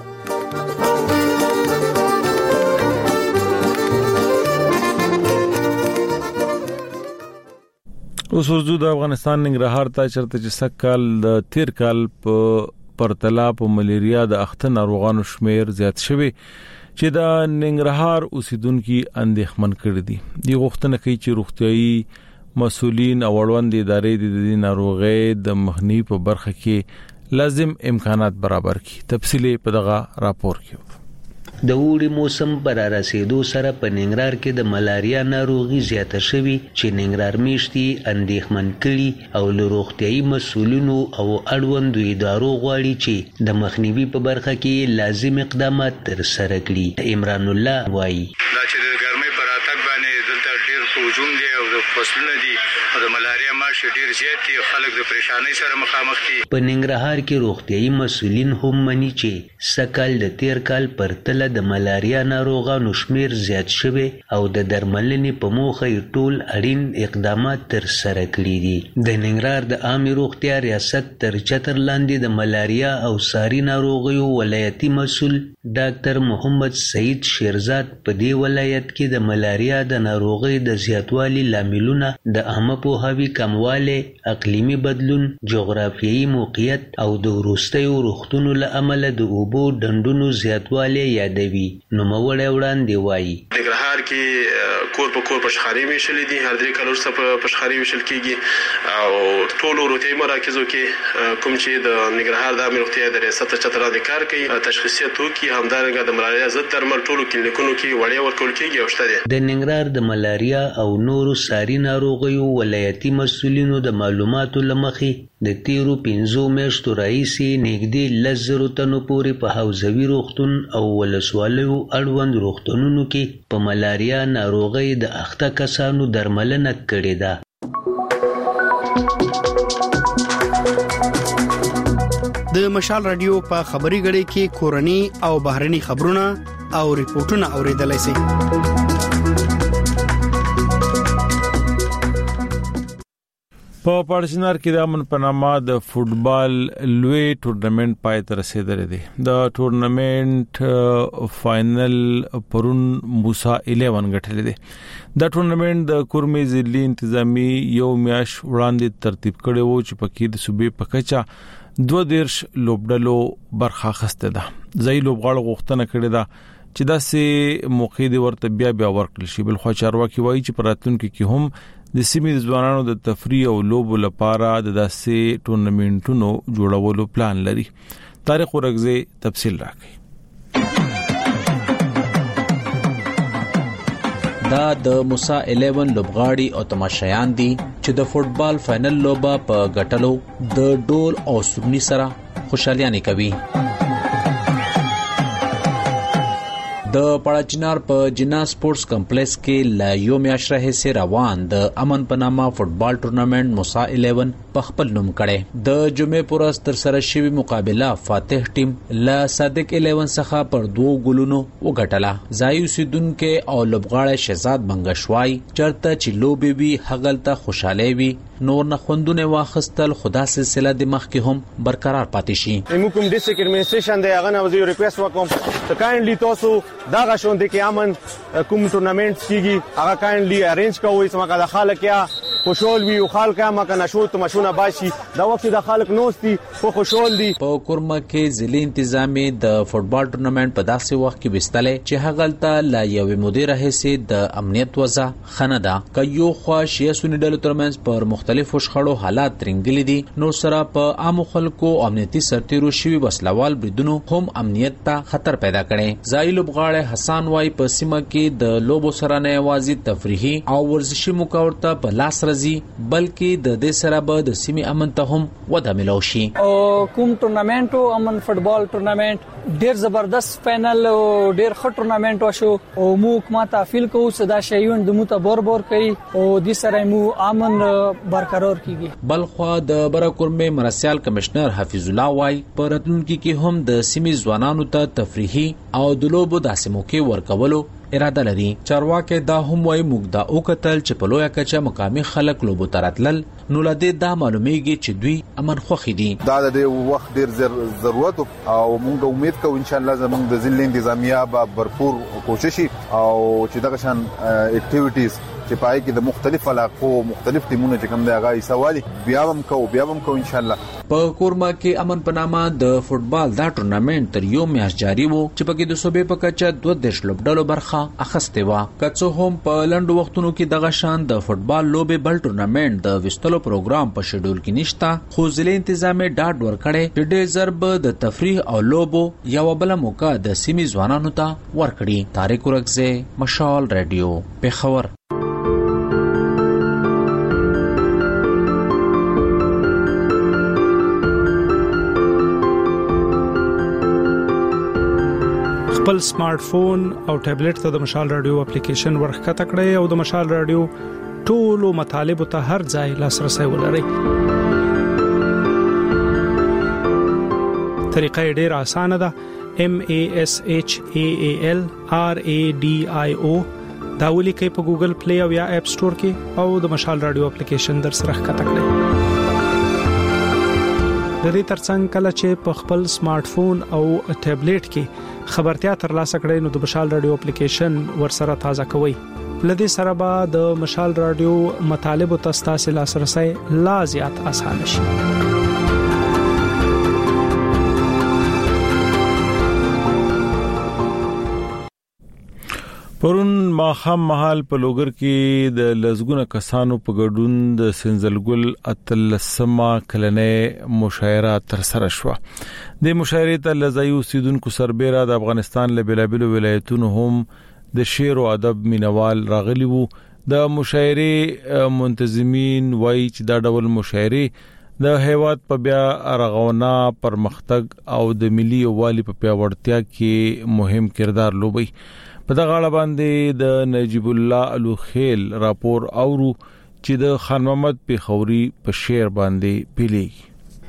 اوس ورځو د افغانستان ننګرهار ته چرته چې سکهال د تیر کال په پرتلا په ملیریا د اخته ناروغانو شمیر زیات شوی چې د ننګرهار اوسیدونکو اندېښمن کړی دي. دی غوښتنه کوي چې روغتيایي مسؤلین او وړوند ادارې د دې ناروغۍ د مخنیوي په برخه کې لازم امکانات برابر کړي. تفصیلی په دغه راپور کې. د اوړي موسم پر رسیدو سره په ننګرهار کې د ملاریا ناروغي زیاته شوې چې ننګرهار میشتي اندېښمن کړي او له روغتيایي مسؤلینو او اړوندو ادارو غواړي چې د مخنیوي په برخه کې لازم اقدامات ترسره کړي. عمران الله وایي دا چې د ګرمۍ پر اتک باندې دلته ډېر هجوم دی او د فصلونه دي او د ملاریا ماش ډېر زیات دي، خلک د پریشانۍ سره مخامخ دي. په ننګرهار کې روغتيایي مسؤلین هم مني چې سکهال د تیر کال پرتله د ملاریا ناروغانو شمیر زیات شوی او د درملنې په موخه ټول اړین اقدامات ترسره کړي دي. د ننګرهار د عامه روغتیا ریاست تر چتر لاندې د ملاریا او ساري ناروغیو ولایتي مسؤل ډاکټر محمد سعید شیرزاد په دې ولایت کې د ملاریا د ناروغۍ د زیاتوالي لاملونه د عامه پوهاوي کمواله، اقلیمي بدلون، جغرافیایي موقعیت او د وروستیو روغتونو له امله د اوبو ډنډونو زیاتوالی یادوي. نو موړی وړاندې وایي ننګرهار کې کور په کور پشخاري ویشل دي، هر درې کال وروسته په پشخاري ویشل کېږي او ټولو روغتیایي مراکزو کې کوم چې د ننګرهار د عامه روغتیا د ریاست چتر لاندې کار کوي تشخیصي توکي همدارنګه د ملاریا ضد درمل ټولو کلینیکونو کې وړیا ورکول کېږي او شته دي. د ننګرهار د ملاریا او نورو ساري ناروغیو ولایتي مسؤلینو د معلوماتو لمخې د تیرو پنځو میاشتو راهیسې نږدې لس زرو تنو پورې په حوزوي روغتون او ولسوالیو اړوند روغتونونو کې په ملاریا ناروغۍ د اخته کسانو درملنه کړې ده. د مشال رادیو په خبري غړي کې کورني او بهرني خبرونه او ریپورتونه اوریدلای شئ. په پارچنار کې د امن پنامه د فوټبال لوی ټورنمنت پای ته رسیدلی دی. د ټورنمنت فائنل پرون موسی الیون غټل دی. د ټورنمنت د کورمې ضلعي انتظامی یو میاش وړاندې ترتیب کړي وو چې پکې د صوبې په کچا دوه دیرش لوبډلو برخه اخیسته ده. ځای لوبغاړو غوښتنه کړې ده چې داسې موقع دی ورته بیا بیا ورکړل شي. بل خو چارواکي وایي چې پراتونکو کې هم د سیمې ځوانانو د تفریح او لوبو لپاره د داسې ټورنمنټونو جوړولو پلان لري. طارق ورغزي تفصیل راکړي. دا د موسی الیون لوبغاړي او تماشایان دي چې د فوټبال فائنل لوبه په غټلو د ډول او سورني سره خوشالیانه کوي. د پړاچنار په جنا سپورتس کمپلیکس کې لا یو میاش راهسي روان د امن پنامه فوټبال ټورنمنت موسی الیون په خپل نوم کړي. د جمعې پورس تر سره شوی مقابله فاتح ټیم لا صادق الیون څخه پر دوه ګولونو وګټله. زایو سیدونکو او لوبغاړي شهزاد منګشوای چرته چې لوبي وی هغلته خوشاله وي نور نه خوندونه واخستل خدا سلسله د مخ کې هم برقرار پاتې شي. موږ کوم ډیسټریکټ ایڈمنسټریشن دی هغه نو زه ریکوست وکوم ته کایندلی تاسو دا غشون دي کې امن کوم ټورنمنټ کیږي هغه کایندلی ارینج کوئ سمګه د خلک یا خوشحال وي او خلک هم کنه شو ته مشونه باشي دا وخت د خلک نوستي خو خوشحال دي. په کورمه کې ضلعي انتظامی د فوټبال ټورنمنټ په داسې وخت کې وستلې چې هغلته لا یو مدیر هسي د امنیت وزا خندا کيو خوا شیا سونی ډلو ترمنځ پر مختلفو شخړو حالات ترنګلې دي. نو سره په عام خلکو امنیتي سرتیرو شوی وسلوال بریدونو هم امنیت ته خطر پیدا کړي. زایل لوبغاړي حسن وای په سیمه کې د لوبو سره نه یوازې تفریحي او ورزشي مقاورته په لاس رزي بلکې د دې سره به د سیمې امن ته هم وده ملو شي. او کوم ټورنمنت امن فوټبال ټورنمنت ډیر زبردست فائنل او ډیر ښه ټورنمنت وشو او موږ ماته فیل کوو صدا شایون د مو ته بور بور کوي او د سره مو امن برقرار کیږي. بلخوا د برکورمه مرسیال کمشنر حفیظ الله وای پرتونکو کې هم د سیمې ځوانانو ته تفریحي او د لوبو داسې موقع ورکولو اراده لري. چارواکي دا هم وايي موږ دا وکتل چې په لویه کچه مقامي خلک لوبو تراتلل نو لدې دا معلومیږي چې دوی امن خوښ دي. دا د وخت ډیر ضرورت او موږ امید کوو ان شاء الله زموږ د ځینې انتظامیه به भरपूर کوشش او چې دغه شان اکټیویټیز چې پای کې د مختلف علاقو مختلف ټیمونو چې کوم دی هغه سوالي بیا هم کو بیا هم کو ان شاء الله. په کورما کې امن پنامه د فوتبال دا ټورنمنت تر یو میاشت جاری وو چې پکې د صوبې په کچه دوه دیش لوبډلو برخه اخیسته و. کڅو هم په لندو وختونو کې دغه شان د فوتبال لوبې بل ټورنمنت د وستلو پروګرام په شیډول کې نشتا خو ځلې انتظامی ډاډ ورکړي چې ډېر ضرب د تفریح او لوبو یو بل موقع د سیمې ځوانانو ته ورکړي. طارق ورکزه مشال رادیو پیښور. خپل سمارټ فون او ټابلیټ ته د مشال رادیو اپلیکیشن ورخته کړئ او د مشال رادیو ټولو مطالب ته هر ځای لاسرسي ولرئ. طریقه ډیره اسانه ده. M A S H A A L R A D I O دا ولیکئ په ګوګل پلی او یا اپ سٹور کې او د مشال رادیو اپلیکیشن در سره ښکته کړئ. د دې ترڅنګ کله چې په خپل سمارټ فون او ټابلیټ کې خبرتیا ترلاسه کړئ نو د مشال رادیو اپلیکیشن ورسره تازه کوئ. لدې سره به د مشال رادیو مطالب او تاسو لاسرسي لا زیات آسان شي. پرون ماخام محل په لوګر کې د لزګونه کسانو په ګډون د سنزلګل اتلسمه کلنې مشاعره تر سره شو. د مشاعرې ته لزایو سیدونکو سربېره د افغانستان له بلابلو ولایتونو هم د شعر او ادب مینوال راغلي وو. د مشاعرې منتظمین وایي چې دا ډول مشاعرې د هیواد په بیا رغونه پرمختګ او د ملي یووالي په پیاوړتیا کې مهم کردار لوبي. په دغه اړه باندې د نجیب الله الوخیل راپور اورو چې د خان محمد پیښوري په شعر باندې پیلي.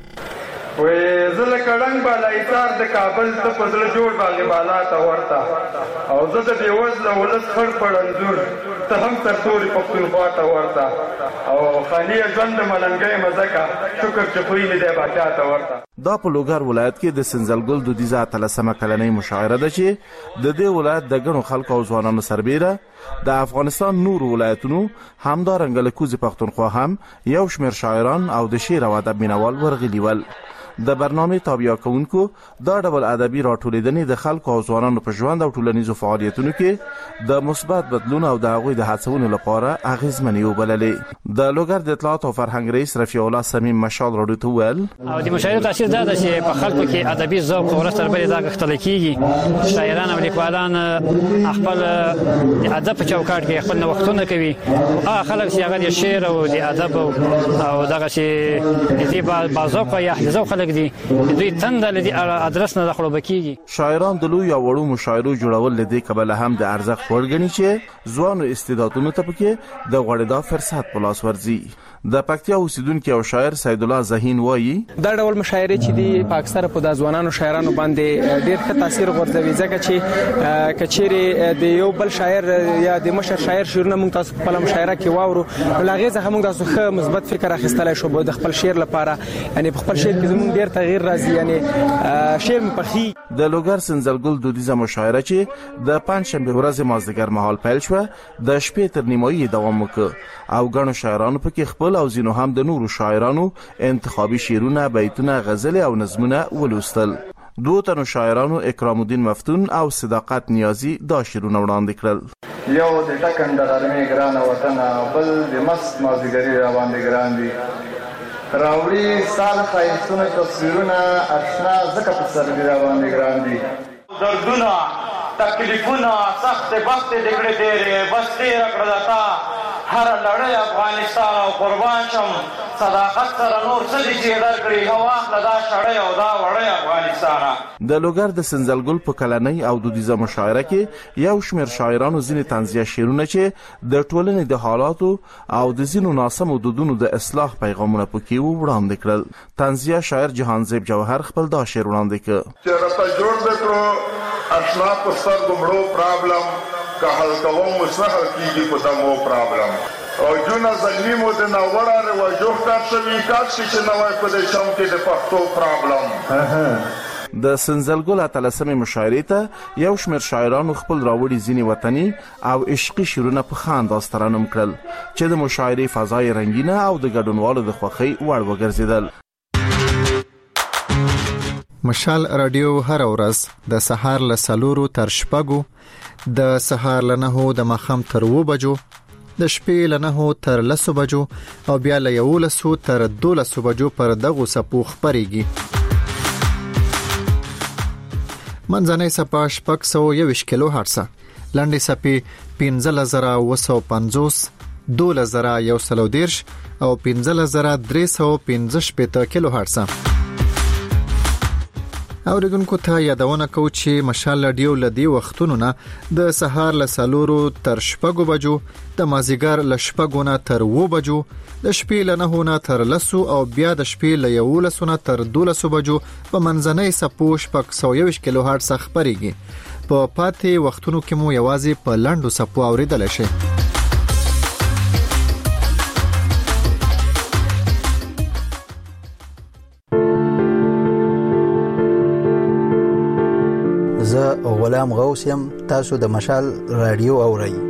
وې زله کډنګ بالا ایثار د کابل ته پزړه جوړ باغ بالا ته ورتا او زه د بیوزله ولس خړ پړنزور ته هم تر توري پختونخوا ته ورتا او خالي ژوند ملنګي مزکا شکر چې خوې مې د باچا ته ورتا. دا په لوګر ولایت کې د سنزلګل د دیزه تلسمه کلنۍ مشاعره ده چې د دې ولایت د ګڼو خلکو او ځوانانو سربېره د افغانستان نور ولایتونو همدارنګه له کوزي پښتونخوا هم یو شمېر شاعران او د شعر او ادب مینوال ورغلي ول. د برنامه تابع کوونکو دا ډول ادبي راټولېدنې د خلکو او ځوانانو په ژوند او ټولنیزو فعالیتونو کې د مثبت بدلون او د هغوی د هڅونې لپاره اغیزمنې وبللې. د لوګر د اطلاعات او فرهنګ رئیس رفیع الله سمیم مشال راډیو ته ویل او د مشاعرې تاثیر دا ده چې په خلکو کې ادبي ذوق او رسر بلې دا غختل کیږي. شاعران او لیکوالان خپل د ادب په چوکاټ کې خپل نوښتونه کوي. هغه خلک چې هغه د شعر او د ادب او دغه چې د دې بازوق یا حزو خلک دي دوی تند لدی ادرس نه دخلو بکیږي. شاعران د لوی او وړو مشاعرو جوړول لدی قبل هم د ارزښت وړګنی چې ځوانو استعدادونو ته پکې د غوړېدا فرصت په لاس ورځي. د پکتیا اوسیدونکو او شاعر سید الله زهین وایي دا ډول مشاعره چې دی پاکستان په د ځوانانو شاعرانو باندې ډیر ښه تاثیر غورځوي ځکه چې کچېره د یو بل شاعر یا د مشر شاعر شعرونه موږ تاسو په خپل مشاعره کې واورو ولغه ځکه موږ تاسو ښه مثبت فکر اخیستلای شو د خپل شعر لپاره یعنی په خپل شعر کې زموږ ډیر تغییر راځي یعنی شعر مپخي. د لوګر سنزلګل دودیزه مشاعره چې د پنځشنبه ورځ مازدیګر مهال پیل شو د شپې تر نیمایي دوام وکړ او ګڼو شاعرانو پکې خپل او زینو هم د نورو شاعرانو انتخابي شعرونه بیتونه غزل او نظمونه ولوستل. دوه تنو شاعرانو اکرام الدین مفتون او صداقت نیازی دا شعرونه وړاندې کړل. یو د ټکندر ارمي ګران وطن بل د مست مازیګری روان دي ګران دي راوړي سال خایستونه تصویرونه آشنا زکه په سر دی روان دي ګران دي دردونه تکلیفونه سخت بخت دګړې تیرې بس تیر کړداتا هر لړۍ افغانستان او قربان شم صداقت سره نور څه دي چې درکړي هوا لدا شړې او دا وړې افغانستان. د لوګر د سنزلګل په کلنۍ او دودیزه مشاعره کې یو شمېر شاعرانو ځینې طنزیه شعرونه چې د ټولنې د حالاتو او د ځینو ناسمو دودونو د اصلاح پیغامونه پکې وړاندې کړل. طنزیه شاعر جهانزیب جوهر خپل دا شعر وړاندې کړ چې راته جوړ دکړو آشنا په سر ګمړو پرابلم که حل کوم مسحل کیږي په دمو پرابلم او جون زلمی مو د نوړه رواجو کار شوی کار چې نوای په دې چم کې د پښتو پرابلم د سنزلګل اتلسمې مشاعرې ته یو شمېر شاعرانو خپل راوړي ځینې وطني او عشقي شعرونه په ښه انداز ترنم کړل چې د مشاعرې فضا یې رنګینه او د ګډونوالو د خوښۍ وړ وګرځېدل. مشال رادیو هر ورځ د سهار له څلورو تر شپږو، د سهار له نهو د ماښام تر اووه بجو، د شپې له نهو تر لسو بجو او بیا له یولسو تر دولسو بجو پر دغو څپو خپرېږي. منځنۍ څپه شپږ سوه یوویشت کیلو هرټزه، لنډې څپې پنځلس زره اووه سوه پنځوس، دولس زره یو سل او دېرش او پنځلس زره درې سوه پنځه شپېته کیلو هرټزه. اوریدونکو ته یادونه کوو چې مشال رادیو له دې وختونو نه د سهار له څلورو تر شپږو بجو، د مازیګر له شپږو نه تر اووه بجو، د شپې له نهو نه تر لسو او بیا د شپې له یولسو نه تر دولسو بجو په منځنۍ څپو شپږ سوه یوویشت کیلو هرټز خپرېږي. په پاتې وختونو کې مو یوازې په لنډو څپو اوریدلی شئ. زه غلام غوث یم، تاسو د مشال رادیو اورئ.